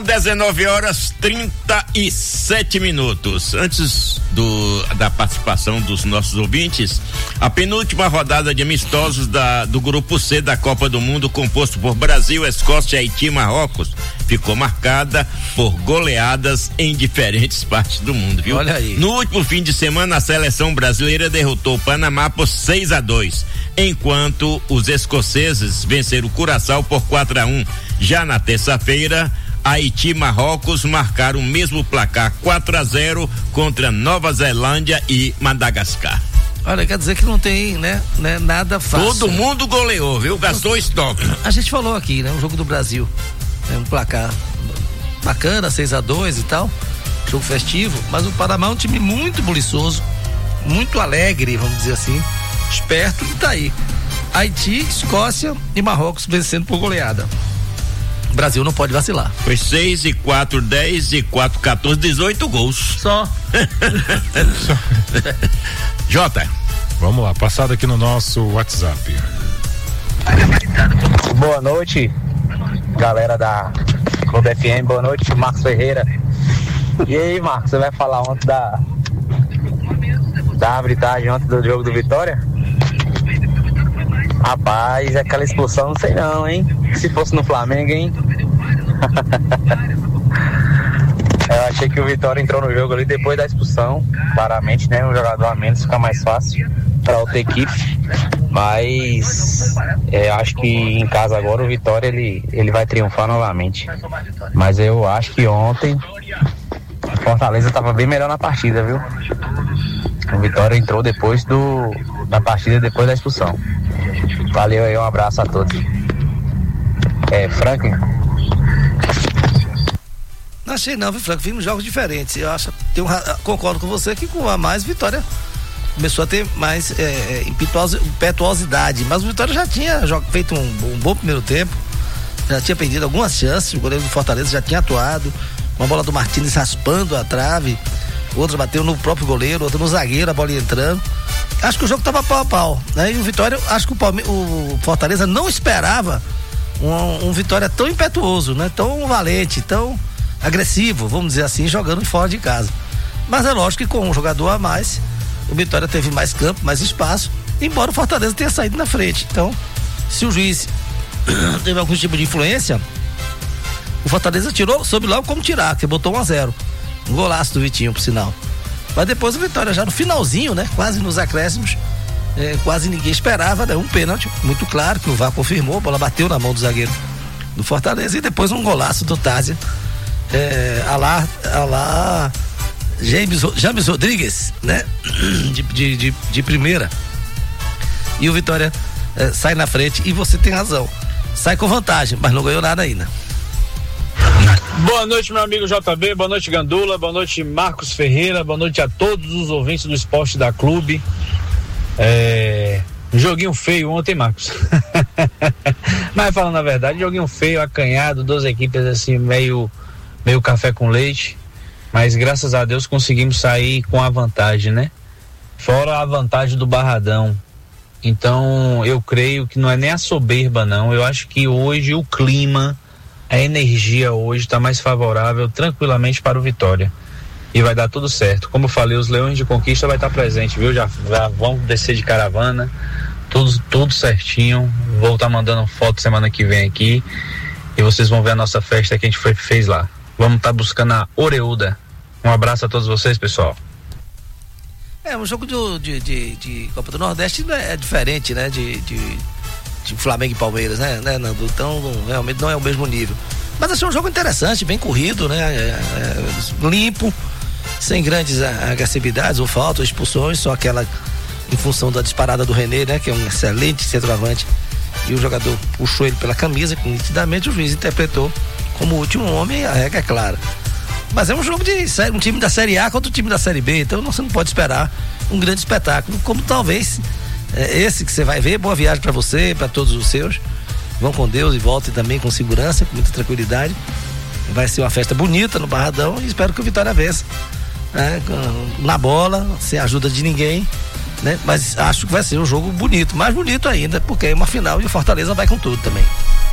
19h37. Antes da participação dos nossos ouvintes, a penúltima rodada de amistosos do grupo C da Copa do Mundo, composto por Brasil, Escócia, Haiti e Marrocos, ficou marcada por goleadas em diferentes partes do mundo, viu? Olha aí. No último fim de semana, a seleção brasileira derrotou o Panamá por 6-2, enquanto os escoceses venceram o Curaçao por 4-1. Já na terça-feira, Haiti e Marrocos marcaram o mesmo placar, 4-0, contra Nova Zelândia e Madagascar. Olha, quer dizer que não tem, né, nada fácil. Todo mundo goleou, viu? Gastou estoque. A gente falou aqui, né? O jogo do Brasil. Um placar bacana, 6-2 e tal. Jogo festivo. Mas o Panamá é um time muito buliçoso, muito alegre, vamos dizer assim. Esperto, e tá aí. Haiti, Escócia e Marrocos vencendo por goleada. O Brasil não pode vacilar. Foi 6 e 4, 10 e 4, 14, 18 gols. Só. Jota. Vamos lá, passado aqui no nosso WhatsApp. Boa noite, galera da Clube FM. Boa noite, Marcos Ferreira. E aí, Marcos, você vai falar ontem da arbitragem ontem do jogo do Vitória? Rapaz, aquela expulsão não sei não, hein? Se fosse no Flamengo, hein? Eu achei que o Vitória entrou no jogo ali depois da expulsão. Claramente, né? Um jogador a menos fica mais fácil para outra equipe. Mas acho que em casa agora o Vitória ele vai triunfar novamente. Mas eu acho que ontem o Fortaleza estava bem melhor na partida, viu? O Vitória entrou depois da partida, depois da expulsão. Valeu aí, um abraço a todos. Franklin. Não achei não, viu, Franco? Vimos jogos diferentes. Eu acho, concordo com você que com a mais Vitória começou a ter mais impetuosidade, mas o Vitória já tinha feito um bom primeiro tempo, já tinha perdido algumas chances, o goleiro do Fortaleza já tinha atuado, uma bola do Martínez raspando a trave, outra bateu no próprio goleiro, outra no zagueiro, a bola ia entrando. Acho que o jogo estava pau a pau, né? E o Vitória, acho que o Fortaleza não esperava um Vitória tão impetuoso, né? Tão valente, tão agressivo, vamos dizer assim, jogando fora de casa. Mas é lógico que com um jogador a mais, o Vitória teve mais campo, mais espaço, embora o Fortaleza tenha saído na frente. Então, se o juiz teve algum tipo de influência, o Fortaleza soube logo como tirar, que botou 1-0. Um golaço do Vitinho, por sinal. Mas depois o Vitória já no finalzinho, né? Quase nos acréscimos, quase ninguém esperava, né? Um pênalti muito claro, que o VAR confirmou, a bola bateu na mão do zagueiro do Fortaleza e depois um golaço do Tásia, James Rodrigues, né? De primeira. E o Vitória sai na frente e você tem razão. Sai com vantagem, mas não ganhou nada ainda. Boa noite, meu amigo JB, boa noite, Gandula, boa noite, Marcos Ferreira, boa noite a todos os ouvintes do Esporte da Clube. Joguinho feio ontem, Marcos. Mas falando a verdade, joguinho feio, acanhado, duas equipes assim, meio café com leite. Mas graças a Deus conseguimos sair com a vantagem, né? Fora a vantagem do Barradão. Então eu creio que não é nem a soberba, não. Eu acho que hoje o clima, a energia hoje está mais favorável tranquilamente para o Vitória. E vai dar tudo certo. Como eu falei, os Leões de Conquista vai estar presente, viu? Já vão descer de caravana, tudo certinho. Vou estar mandando foto semana que vem aqui. E vocês vão ver a nossa festa que a gente fez lá. Vamos estar buscando a Oreuda. Um abraço a todos vocês, pessoal. Um jogo de Copa do Nordeste é diferente, né? De Flamengo e Palmeiras, né, Nando? Então, realmente não é o mesmo nível. Mas achei um jogo interessante, bem corrido, né? Limpo, sem grandes agressividades ou faltas, ou expulsões, só aquela em função da disparada do René, né? Que é um excelente centroavante. E o jogador puxou ele pela camisa, que nitidamente o juiz interpretou como o último homem, a regra é clara. Mas é um jogo de um time da Série A contra o time da Série B, então você não pode esperar um grande espetáculo, como talvez esse que você vai ver. Boa viagem para você e para todos os seus. Vão com Deus e voltem também com segurança, com muita tranquilidade. Vai ser uma festa bonita no Barradão e espero que o Vitória vença, né? Na bola, sem ajuda de ninguém, né? Mas acho que vai ser um jogo bonito, mais bonito ainda, porque é uma final e o Fortaleza vai com tudo também.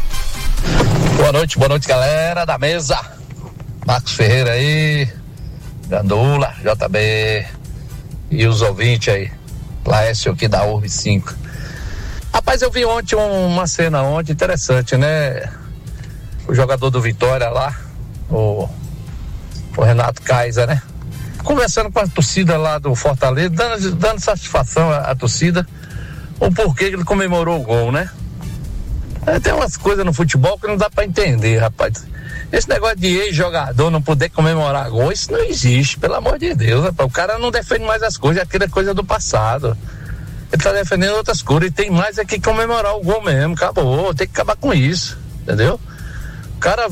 Boa noite, galera da mesa. Marcos Ferreira aí, Gandula, JB e os ouvintes aí. Laércio aqui da URB 5. Rapaz, eu vi ontem uma cena interessante, né? O jogador do Vitória lá, o Renato Kaiser, né? Conversando com a torcida lá do Fortaleza, dando satisfação à torcida, o porquê que ele comemorou o gol, né? Tem umas coisas no futebol que não dá pra entender, rapaz. Esse negócio de ex-jogador não poder comemorar gol, isso não existe, pelo amor de Deus, rapaz. O cara não defende mais as coisas, aquilo é coisa do passado. Ele tá defendendo outras coisas e tem mais que comemorar o gol mesmo, acabou, tem que acabar com isso, entendeu? O cara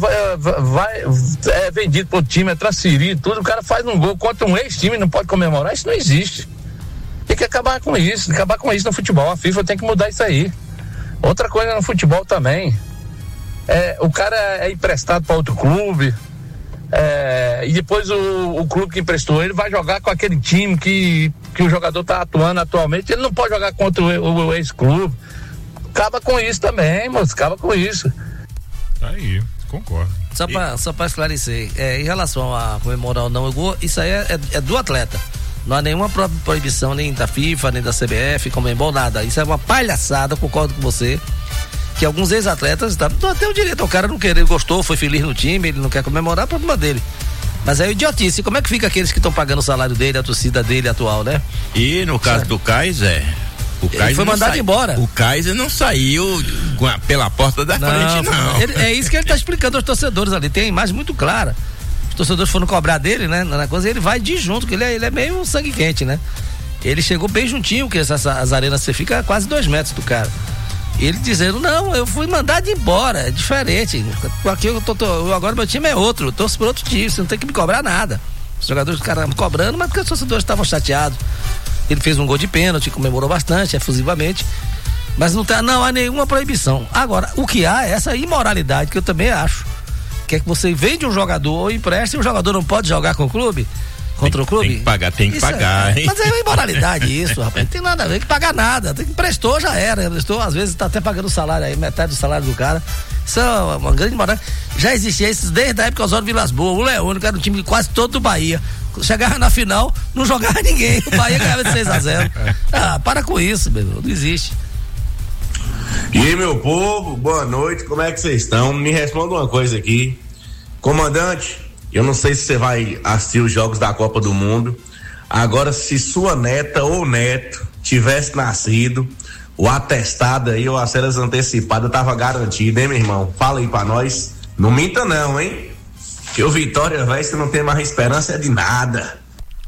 é vendido pro time, é transferido, tudo, o cara faz um gol contra um ex-time e não pode comemorar, isso não existe. Tem que acabar com isso no futebol, a FIFA tem que mudar isso aí. Outra coisa no futebol também, o cara é emprestado para outro clube, e depois o clube que emprestou ele vai jogar com aquele time que o jogador está atuando atualmente, ele não pode jogar contra o ex-clube. Acaba com isso também, moço, acaba com isso. Aí, concordo. Só pra esclarecer, em relação a comemorar ou não o gol, isso aí é do atleta. Não há nenhuma proibição nem da FIFA, nem da CBF, Conmebol, nada. Isso é uma palhaçada, concordo com você, que alguns ex-atletas não tem o direito, o cara não querer, gostou, foi feliz no time, ele não quer comemorar, problema dele. Mas é idiotice, como é que fica aqueles que estão pagando o salário dele, a torcida dele atual, né? E no caso do Kaiser, ele foi mandado embora. O Kaiser não saiu pela porta da frente, não. É isso que ele está explicando aos torcedores ali. Tem a imagem muito clara. Os torcedores foram cobrar dele, né? Na coisa, ele vai de junto, porque ele é meio sangue quente, né? Ele chegou bem juntinho, porque as arenas você fica a quase 2 metros do cara. Ele dizendo, não, eu fui mandado embora, é diferente. Aqui agora meu time é outro, eu torço por outro time, você não tem que me cobrar nada. Os jogadores do cara estavam cobrando, mas porque os torcedores estavam chateados. Ele fez um gol de pênalti, comemorou bastante, efusivamente, mas não há nenhuma proibição. Agora, o que há é essa imoralidade que eu também acho, que é que você vende um jogador ou empresta e o jogador não pode jogar com o clube, contra o clube. Tem que pagar, hein? Mas é uma imoralidade isso, rapaz, não tem nada a ver, tem que pagar nada, emprestou já era, emprestou, às vezes tá até pagando o salário aí, metade do salário do cara. Isso é uma grande imoralidade. Já existia isso desde a época Osório Vilas Boas, o Leônio, que era um time de quase todo do Bahia. Chegava na final, não jogava ninguém. O Bahia ganhava de 6-0. Para com isso, meu irmão, não existe. E aí, meu povo, boa noite, como é que vocês estão? Me responda uma coisa aqui. Comandante, eu não sei se você vai assistir os jogos da Copa do Mundo. Agora, se sua neta ou neto tivesse nascido, o atestado aí, ou as férias antecipadas, tava garantido, hein, meu irmão? Fala aí pra nós. Não minta não, hein? Que o Vitória, velho, você não tem mais esperança de nada.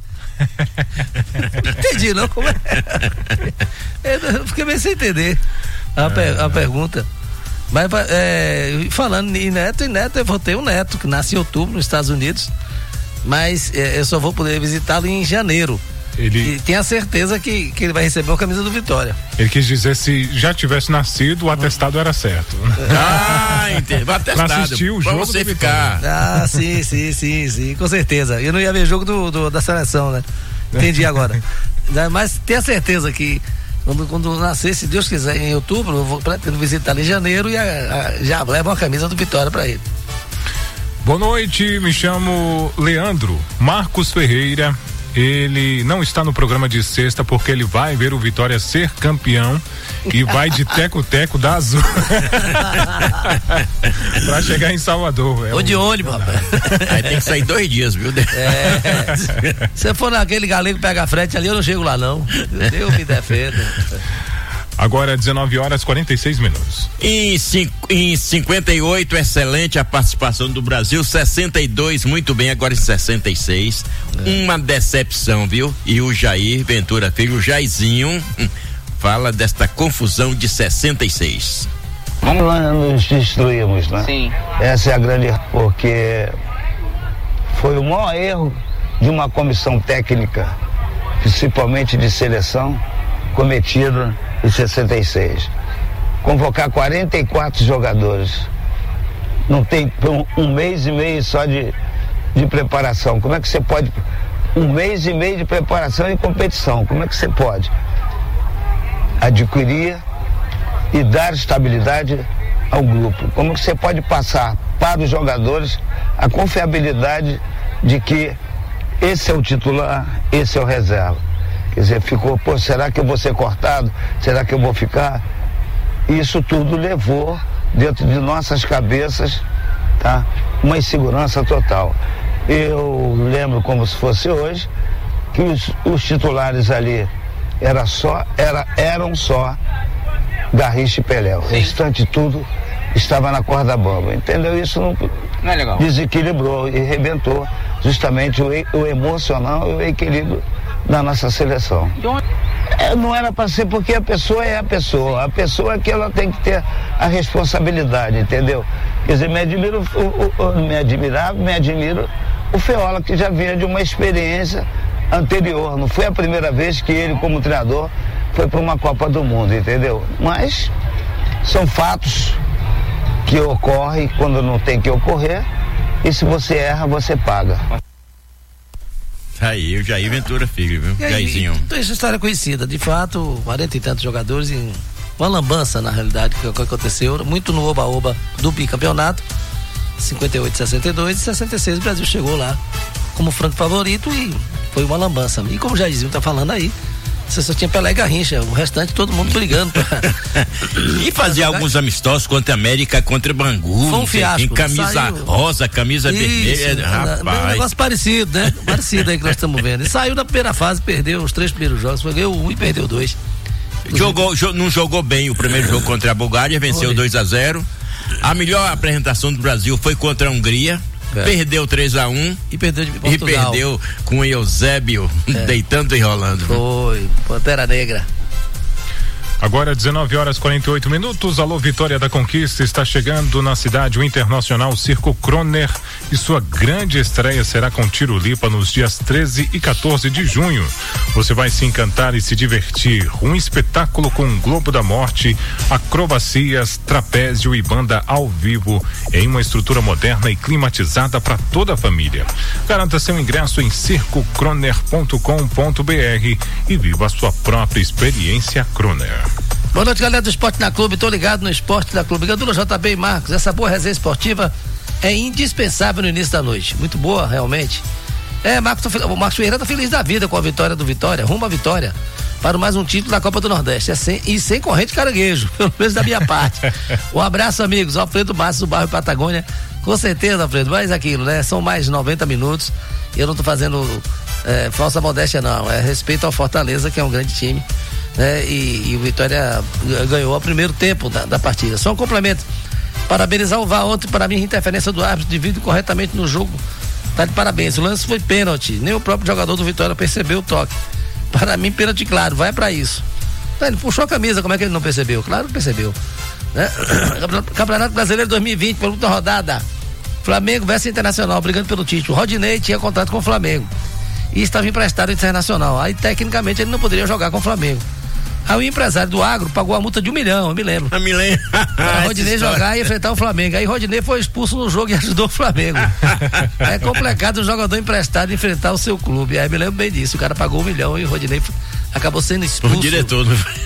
Não entendi, não, como é? Eu fiquei meio sem entender a pergunta. Mas, falando em neto, eu vou ter um neto que nasce em outubro nos Estados Unidos, mas eu só vou poder visitá-lo em janeiro. E tenha certeza que ele vai receber uma camisa do Vitória. Ele quis dizer, se já tivesse nascido, o atestado era certo. Entendi. O atestado. Pra assistir o jogo você ficar. Sim, com certeza. Eu não ia ver jogo da seleção, né? Entendi agora. Mas tenha certeza que quando nascer, se Deus quiser, em outubro, eu vou pretendo visitar ele em janeiro e já levo uma camisa do Vitória pra ele. Boa noite, me chamo Leandro Marcos Ferreira. Ele não está no programa de sexta porque ele vai ver o Vitória ser campeão e vai de teco-teco da Azul pra chegar em Salvador. Ou de ônibus, rapaz. Aí tem que sair 2 dias, viu? Se eu for naquele galego que pega a frete ali, eu não chego lá não. Deus me defenda. Agora 19h46. Em 58, excelente a participação do Brasil. 62, muito bem, agora em 66. Uma decepção, viu? E o Jair Ventura Filho, o Jairzinho, fala desta confusão de 66. Vamos lá, nos destruímos, né? Sim. Essa é a grande, porque foi o maior erro de uma comissão técnica, principalmente de seleção, cometido em 66. Convocar 44 jogadores. Não tem um mês e meio só de preparação. Como é que você pode? 1 mês e meio de preparação e competição. Como é que você pode adquirir e dar estabilidade ao grupo? Como que você pode passar para os jogadores a confiabilidade de que esse é o titular, esse é o reserva? Quer dizer, ficou, será que eu vou ser cortado? Será que eu vou ficar? Isso tudo levou dentro de nossas cabeças, tá? Uma insegurança total. Eu lembro como se fosse hoje que os titulares ali eram só Garrincha e Pelé. O restante tudo estava na corda bamba, entendeu? Isso não é legal. Desequilibrou e rebentou justamente o emocional e o equilíbrio da nossa seleção. Não era para ser, porque a pessoa é a pessoa é que ela tem que ter a responsabilidade, entendeu? Quer dizer, me admiro o Feola, que já vinha de uma experiência anterior, não foi a primeira vez que ele, como treinador, foi para uma Copa do Mundo, entendeu? Mas são fatos que ocorre quando não tem que ocorrer, e se você erra, você paga. Aí, o Jair Ventura Filho, viu? Jairzinho. Então, essa história é conhecida, de fato, 40 e tantos jogadores em uma lambança, na realidade, que aconteceu, muito no oba-oba do bicampeonato, 58, 62 e 66, o Brasil chegou lá como franco favorito e foi uma lambança. E como o Jairzinho tá falando aí, você só tinha Pelé e Garrincha, o restante todo mundo brigando. E fazia alguns amistosos contra a América, contra Bangu. Foi um fiasco. Em camisa rosa, camisa vermelha. Rapaz. Um negócio parecido, né? Parecido aí que nós estamos vendo. E saiu na primeira fase, perdeu os 3 primeiros jogos, ganhou 1 e perdeu 2. Não jogou bem o primeiro jogo contra a Bulgária, venceu 2-0. A melhor apresentação do Brasil foi contra a Hungria. Perdeu 3-1 e perdeu de Portugal. E perdeu com o Eusébio deitando e rolando. Foi, Pantera Negra. Agora 19h48. Alô, Vitória da Conquista está chegando na cidade o Internacional Circo Kroner e sua grande estreia será com Tirolipa nos dias 13 e 14 de junho. Você vai se encantar e se divertir. Um espetáculo com Globo da Morte, acrobacias, trapézio e banda ao vivo em uma estrutura moderna e climatizada para toda a família. Garanta seu ingresso em circokroner.com.br e viva a sua própria experiência Kroner. Boa noite, galera do Esporte na Clube. Tô ligado no Esporte da Clube. Gandula, JB e Marcos. Essa boa resenha esportiva é indispensável no início da noite. Muito boa, realmente. O Marcos Ferreira tá feliz da vida com a vitória do Vitória, rumo à vitória, para mais um título da Copa do Nordeste. Sem corrente caranguejo, pelo menos da minha parte. Um abraço, amigos. Alfredo Matos, do bairro Patagônia. Com certeza, Alfredo, mas aquilo, né? São mais de 90 minutos. E eu não tô fazendo falsa modéstia, não. É respeito ao Fortaleza, que é um grande time. E o Vitória ganhou o primeiro tempo da partida. Só um complemento. Parabenizar o VAR ontem, para mim, interferência do árbitro, devido corretamente no jogo. Tá de parabéns. O lance foi pênalti. Nem o próprio jogador do Vitória percebeu o toque. Para mim, pênalti claro, vai pra isso. Ele puxou a camisa, como é que ele não percebeu? Claro que percebeu. Campeonato Brasileiro 2020, penúltima rodada. Flamengo versus Internacional, brigando pelo título. Rodinei tinha contrato com o Flamengo e estava emprestado internacional. Aí, tecnicamente, ele não poderia jogar com o Flamengo. Aí o empresário do Agro pagou a multa de 1 milhão, eu me lembro. Para Rodinei jogar e enfrentar o Flamengo. Aí Rodinei foi expulso no jogo e ajudou o Flamengo. É complicado o jogador emprestado enfrentar o seu clube. Aí me lembro bem disso. O cara pagou 1 milhão e o Rodinei acabou sendo expulso. O diretor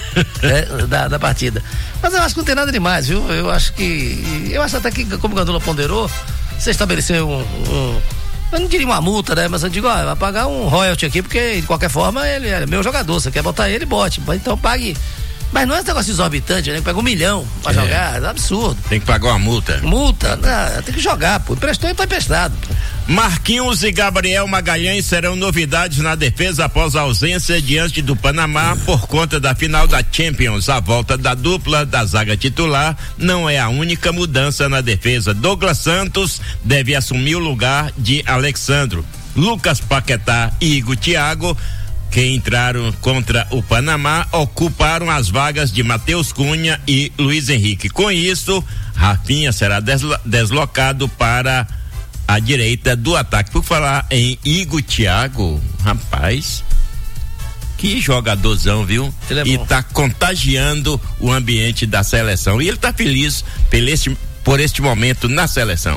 da partida. Mas eu acho que não tem nada demais, viu? Eu acho até que, como o Gandula ponderou, você estabeleceu eu não diria uma multa, né? Mas eu digo, vai pagar um royalty aqui, porque de qualquer forma ele é meu jogador. Você quer botar ele, bote. Então pague. Mas não é esse negócio exorbitante, né? Pega 1 milhão pra jogar, é absurdo. Tem que pagar uma multa. Multa? Não, tem que jogar, pô. Emprestou e tá emprestado. Marquinhos e Gabriel Magalhães serão novidades na defesa após a ausência diante do Panamá por conta da final da Champions. A volta da dupla da zaga titular não é a única mudança na defesa. Douglas Santos deve assumir o lugar de Alexandro. Lucas Paquetá e Igor Thiago, que entraram contra o Panamá, ocuparam as vagas de Matheus Cunha e Luiz Henrique. Com isso, Rafinha será deslocado para a direita do ataque. Por falar em Igor Thiago, rapaz, que jogadorzão, viu? E tá contagiando o ambiente da seleção. E ele tá feliz por este momento na seleção.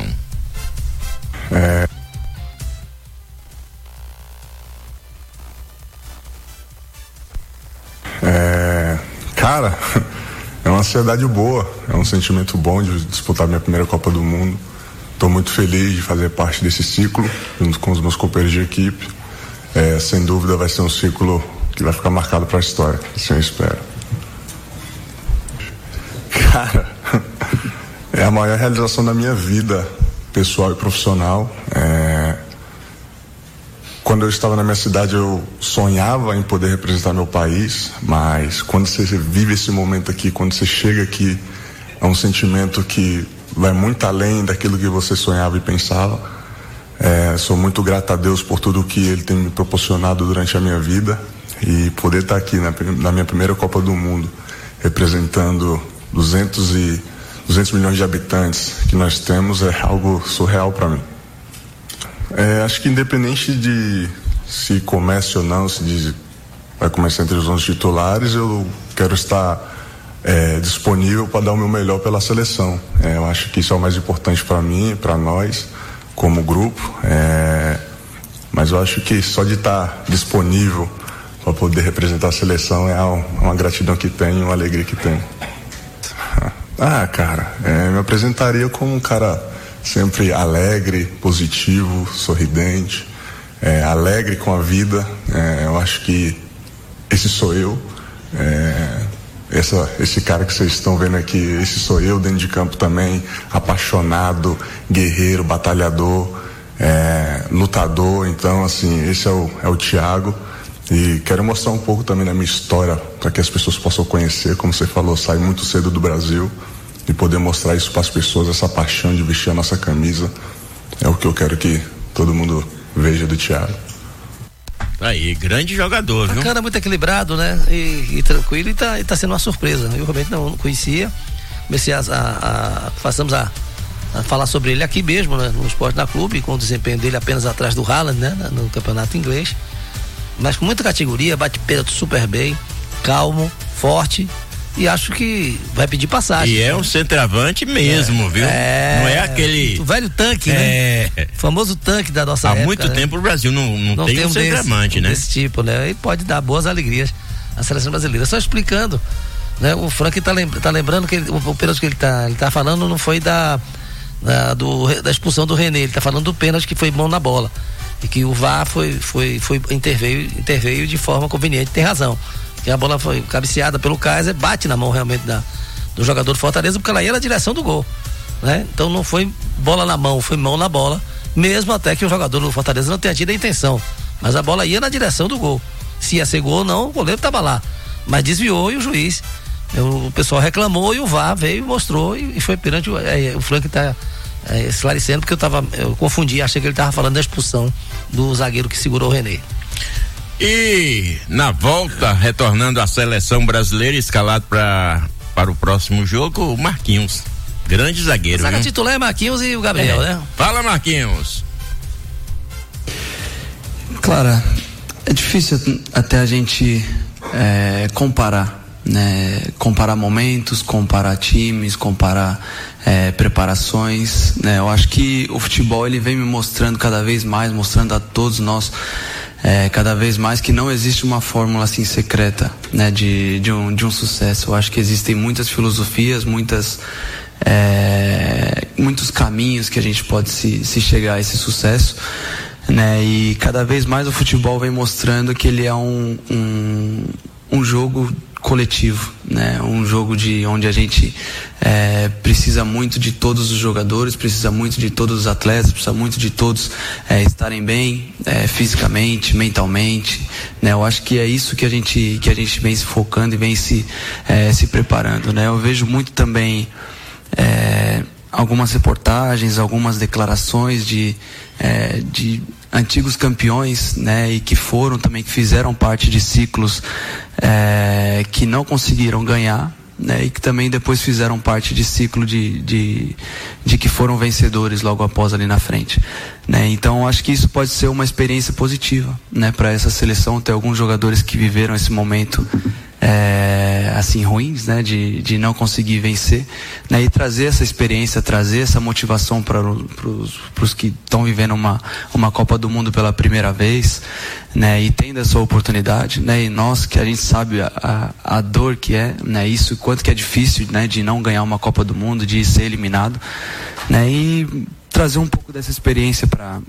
Cara, é uma ansiedade boa, é um sentimento bom de disputar minha primeira Copa do Mundo. Estou muito feliz de fazer parte desse ciclo, junto com os meus companheiros de equipe. Sem dúvida vai ser um ciclo que vai ficar marcado para a história, assim eu espero. Cara, é a maior realização da minha vida, pessoal e profissional. Quando eu estava na minha cidade, eu sonhava em poder representar meu país, mas quando você vive esse momento aqui, quando você chega aqui, é um sentimento que vai muito além daquilo que você sonhava e pensava. Sou muito grato a Deus por tudo que Ele tem me proporcionado durante a minha vida, e poder estar aqui na minha primeira Copa do Mundo, representando 200 milhões de habitantes que nós temos, é algo surreal para mim. Acho que independente de se comece ou não, se vai começar entre os 11 titulares, eu quero estar disponível para dar o meu melhor pela seleção. Eu acho que isso é o mais importante para mim, para nós, como grupo. Mas eu acho que só de estar disponível para poder representar a seleção é uma gratidão que tenho, uma alegria que tenho. Cara, me apresentaria como um cara sempre alegre, positivo, sorridente, alegre com a vida. Eu acho que esse sou eu. Esse cara que vocês estão vendo aqui, esse sou eu dentro de campo também, apaixonado, guerreiro, batalhador, lutador. Então, assim, esse é o Thiago, e quero mostrar um pouco também da minha história para que as pessoas possam conhecer. Como você falou, saí muito cedo do Brasil, e poder mostrar isso para as pessoas, essa paixão de vestir a nossa camisa, é o que eu quero que todo mundo veja do Thiago. Aí, grande jogador, viu? Bacana, muito equilibrado, né? E tranquilo, e tá sendo uma surpresa. Eu realmente não conhecia. Comecei passamos a falar sobre ele aqui mesmo, né? No Esporte da Clube, com o desempenho dele apenas atrás do Haaland, né? No campeonato inglês. Mas com muita categoria, bate pênalti super bem, calmo, forte. E acho que vai pedir passagem. E é um centroavante mesmo, viu? Não é aquele... O velho tanque, né? O famoso tanque da nossa época. Há muito tempo o Brasil não tem um centroavante, né? Desse tipo, né? E pode dar boas alegrias à seleção brasileira. Só explicando, né? O Frank tá lembrando que o pênalti que ele tá falando não foi da expulsão do René. Ele tá falando do pênalti que foi mão na bola. E que o VAR interveio de forma conveniente. Tem razão. Que a bola foi cabeceada pelo Kaiser, bate na mão realmente do jogador do Fortaleza, porque ela ia na direção do gol, né? Então não foi bola na mão, foi mão na bola, mesmo até que o jogador do Fortaleza não tenha tido a intenção, mas a bola ia na direção do gol. Se ia ser gol ou não, o goleiro estava lá, mas desviou, e o juiz, o pessoal reclamou, e o VAR veio, mostrou, e foi perante o Frank está esclarecendo, porque eu confundi, achei que ele estava falando da expulsão do zagueiro que segurou o René. E na volta, retornando à seleção brasileira, escalado para o próximo jogo, o Marquinhos, grande zagueiro. Zaga titular é Marquinhos e o Gabriel, né? Fala, Marquinhos. Clara, é difícil até a gente comparar, né? Comparar momentos, comparar times, comparar preparações, né? Eu acho que o futebol, ele vem me mostrando cada vez mais, mostrando a todos nós cada vez mais que não existe uma fórmula assim secreta, né, de um sucesso. Eu acho que existem muitas filosofias, muitos caminhos que a gente pode se chegar a esse sucesso, né, e cada vez mais o futebol vem mostrando que ele é um jogo coletivo, né? Um jogo onde a gente precisa muito de todos os jogadores, precisa muito de todos os atletas, precisa muito de todos estarem bem fisicamente, mentalmente, né? Eu acho que é isso que a gente vem se focando e vem se preparando, né? Eu vejo muito também algumas reportagens, algumas declarações de antigos campeões, né, e que fizeram parte de ciclos que não conseguiram ganhar, né, e que também depois fizeram parte de ciclo de que foram vencedores logo após ali na frente, né? Então acho que isso pode ser uma experiência positiva, né, para essa seleção, ter alguns jogadores que viveram esse momento assim ruins, né, de não conseguir vencer, né, e trazer essa experiência, trazer essa motivação para os que estão vivendo uma Copa do Mundo pela primeira vez, né, e tendo essa oportunidade, né, e nós que a gente sabe a dor que é, né, isso, quanto que é difícil, né, de não ganhar uma Copa do Mundo, de ser eliminado, né, e trazer um pouco dessa experiência para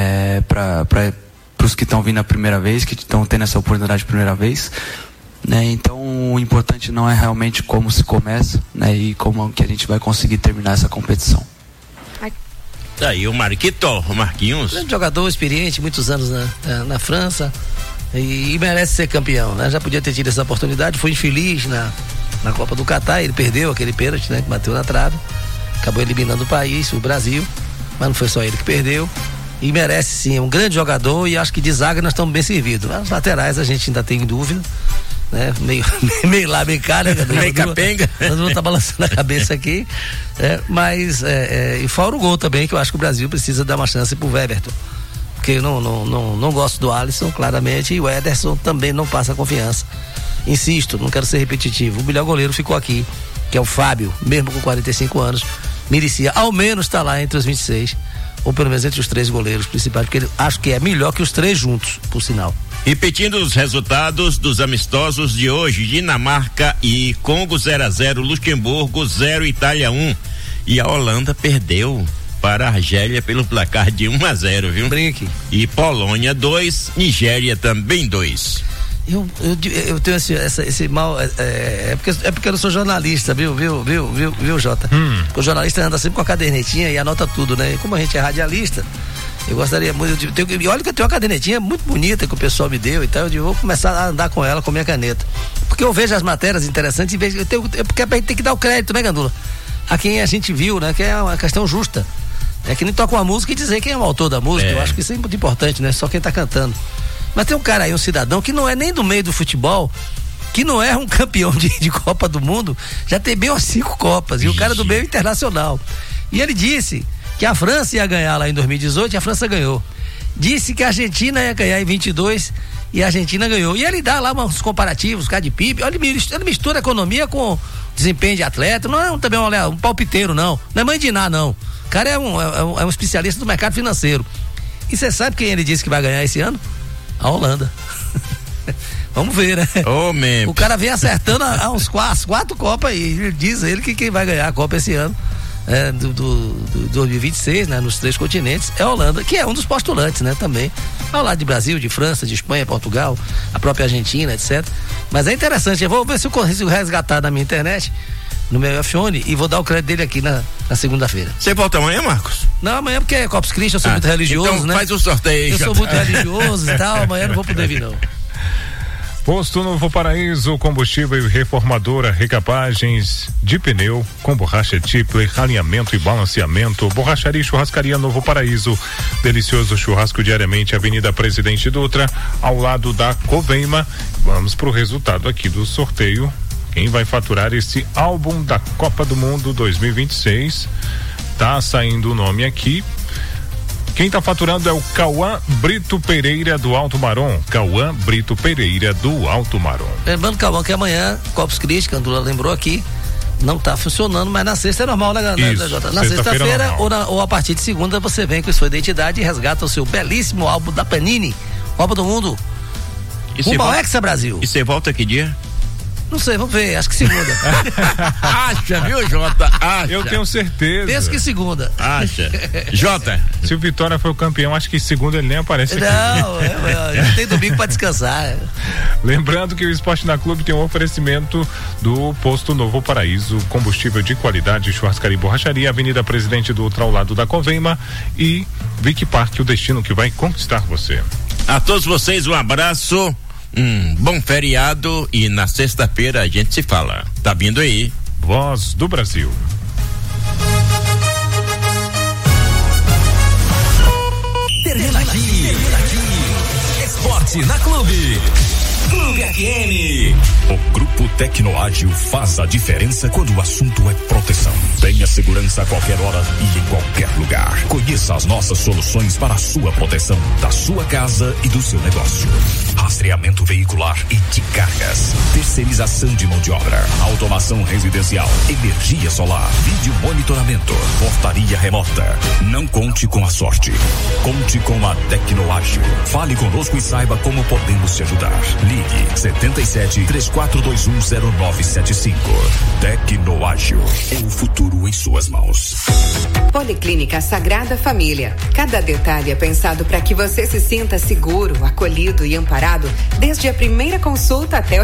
os que estão vindo a primeira vez, que estão tendo essa oportunidade a primeira vez, né? Então o importante não é realmente como se começa, né, e como que a gente vai conseguir terminar essa competição. Tá aí o Marquinhos, grande jogador, experiente, muitos anos na França, e merece ser campeão, né? Já podia ter tido essa oportunidade, foi infeliz na Copa do Catar, ele perdeu aquele pênalti, né, que bateu na trave, acabou eliminando o país, o Brasil, mas não foi só ele que perdeu. E merece sim, é um grande jogador, e acho que de zaga nós estamos bem servidos. As laterais a gente ainda tem dúvida, né? Meio lá, meio cá, né? Meio capenga. Nós vamos estar balançando a cabeça aqui, mas e fora o gol também, que eu acho que o Brasil precisa dar uma chance pro Weverton, porque eu não gosto do Alisson, claramente, e o Ederson também não passa confiança. insisto, não quero ser repetitivo, o melhor goleiro ficou aqui, que é o Fábio, mesmo com 45 anos, merecia ao menos estar lá entre os 26, ou pelo menos entre os 3 goleiros principais, porque ele acho que é melhor que os 3 juntos, por sinal. Repetindo os resultados dos amistosos de hoje: Dinamarca e Congo 0-0, Luxemburgo 0, Itália 1, e a Holanda perdeu para a Argélia pelo placar de 1-0, viu? Brinque. E Polônia 2, Nigéria também 2. Eu tenho esse mal, porque eu não sou jornalista, viu, Jota? Porque o jornalista anda sempre com a cadernetinha e anota tudo, né? E como a gente é radialista, eu gostaria muito de olha que eu tenho uma cadernetinha muito bonita que o pessoal me deu e tal, eu vou começar a andar com ela, com a minha caneta, porque eu vejo as matérias interessantes e vejo, porque a gente tem que dar o crédito, né, Gandula? A quem a gente viu, né, que é uma questão justa, é que nem toca uma música e dizer quem é o autor da música, eu acho que isso é muito importante, né, só quem tá cantando. Mas tem um cara aí, um cidadão que não é nem do meio do futebol, que não é um campeão de Copa do Mundo, já tem bem umas 5 Copas, e o cara do meio internacional, e ele disse que a França ia ganhar lá em 2018 e a França ganhou. Disse que a Argentina ia ganhar em 22 e a Argentina ganhou. E ele dá lá uns comparativos, cara de PIB. Olha, ele mistura economia com desempenho de atleta. Não é também um palpiteiro, não. Não é mãe de nada, não. O cara é um especialista do mercado financeiro. E você sabe quem ele disse que vai ganhar esse ano? A Holanda. Vamos ver, né? Mesmo. O cara vem acertando há uns 4 Copas aí. Diz ele que quem vai ganhar a Copa esse ano. Do 2026, né, nos 3 continentes, é a Holanda, que é um dos postulantes, né, também, ao lado de Brasil, de França, de Espanha, Portugal, a própria Argentina, etc. Mas é interessante, eu vou ver se eu consigo resgatar na minha internet, no meu iPhone, e vou dar o crédito dele aqui na segunda-feira. Você volta amanhã, Marcos? Não, amanhã porque é Corpus Christi, eu sou muito religioso, então né? Faz o sorteio. Eu sou muito religioso e tal, amanhã não vou poder vir, não. Posto Novo Paraíso, combustível e reformadora, recapagens de pneu, com borracha Tipler, alinhamento e balanceamento, borracharia e churrascaria Novo Paraíso, delicioso churrasco diariamente, Avenida Presidente Dutra, ao lado da Coveima. Vamos pro resultado aqui do sorteio. Quem vai faturar esse álbum da Copa do Mundo 2026? Tá saindo o nome aqui. Quem tá faturando é o Cauã Brito Pereira do Alto Marom. Cauã Brito Pereira do Alto Marom. Lembrando, Cauã, que amanhã, Corpus Christi, que a Andula lembrou aqui, não tá funcionando, mas na sexta é normal, né, Jota? Na sexta-feira ou a partir de segunda você vem com sua identidade e resgata o seu belíssimo álbum da Panini, Copa do Mundo. Rumo ao Hexa Brasil. E você volta que dia? Não sei, vamos ver, acho que segunda. Acha, viu, Jota? Acha. Eu tenho certeza. Penso que segunda. Acha. Jota. Se o Vitória for o campeão, acho que segunda ele nem aparece aqui. Não, tem domingo pra descansar. Lembrando que o Esporte na Clube tem um oferecimento do Posto Novo Paraíso, combustível de qualidade, churrascaria e borracharia, Avenida Presidente Dutra, ao lado da Coveima, e Vic Park, o destino que vai conquistar você. A todos vocês um abraço, bom feriado, e na sexta-feira a gente se fala. Tá vindo aí Voz do Brasil. Termina aqui. Esporte na Clube. Clube FM. O Grupo Tecnoágil faz a diferença quando o assunto é proteção. Tenha segurança a qualquer hora e em qualquer lugar. Conheça as nossas soluções para a sua proteção, da sua casa e do seu negócio. Rastreamento veicular e de cargas. Terceirização de mão de obra. Automação residencial. Energia solar. Vídeo monitoramento. Portaria remota. Não conte com a sorte. Conte com a Tecnoágil. Fale conosco e saiba como podemos te ajudar. Ligue 77-3421-0975. Tecnoágil. É o futuro em suas mãos. Policlínica Sagrada Família. Cada detalhe é pensado para que você se sinta seguro, acolhido e amparado desde a primeira consulta até o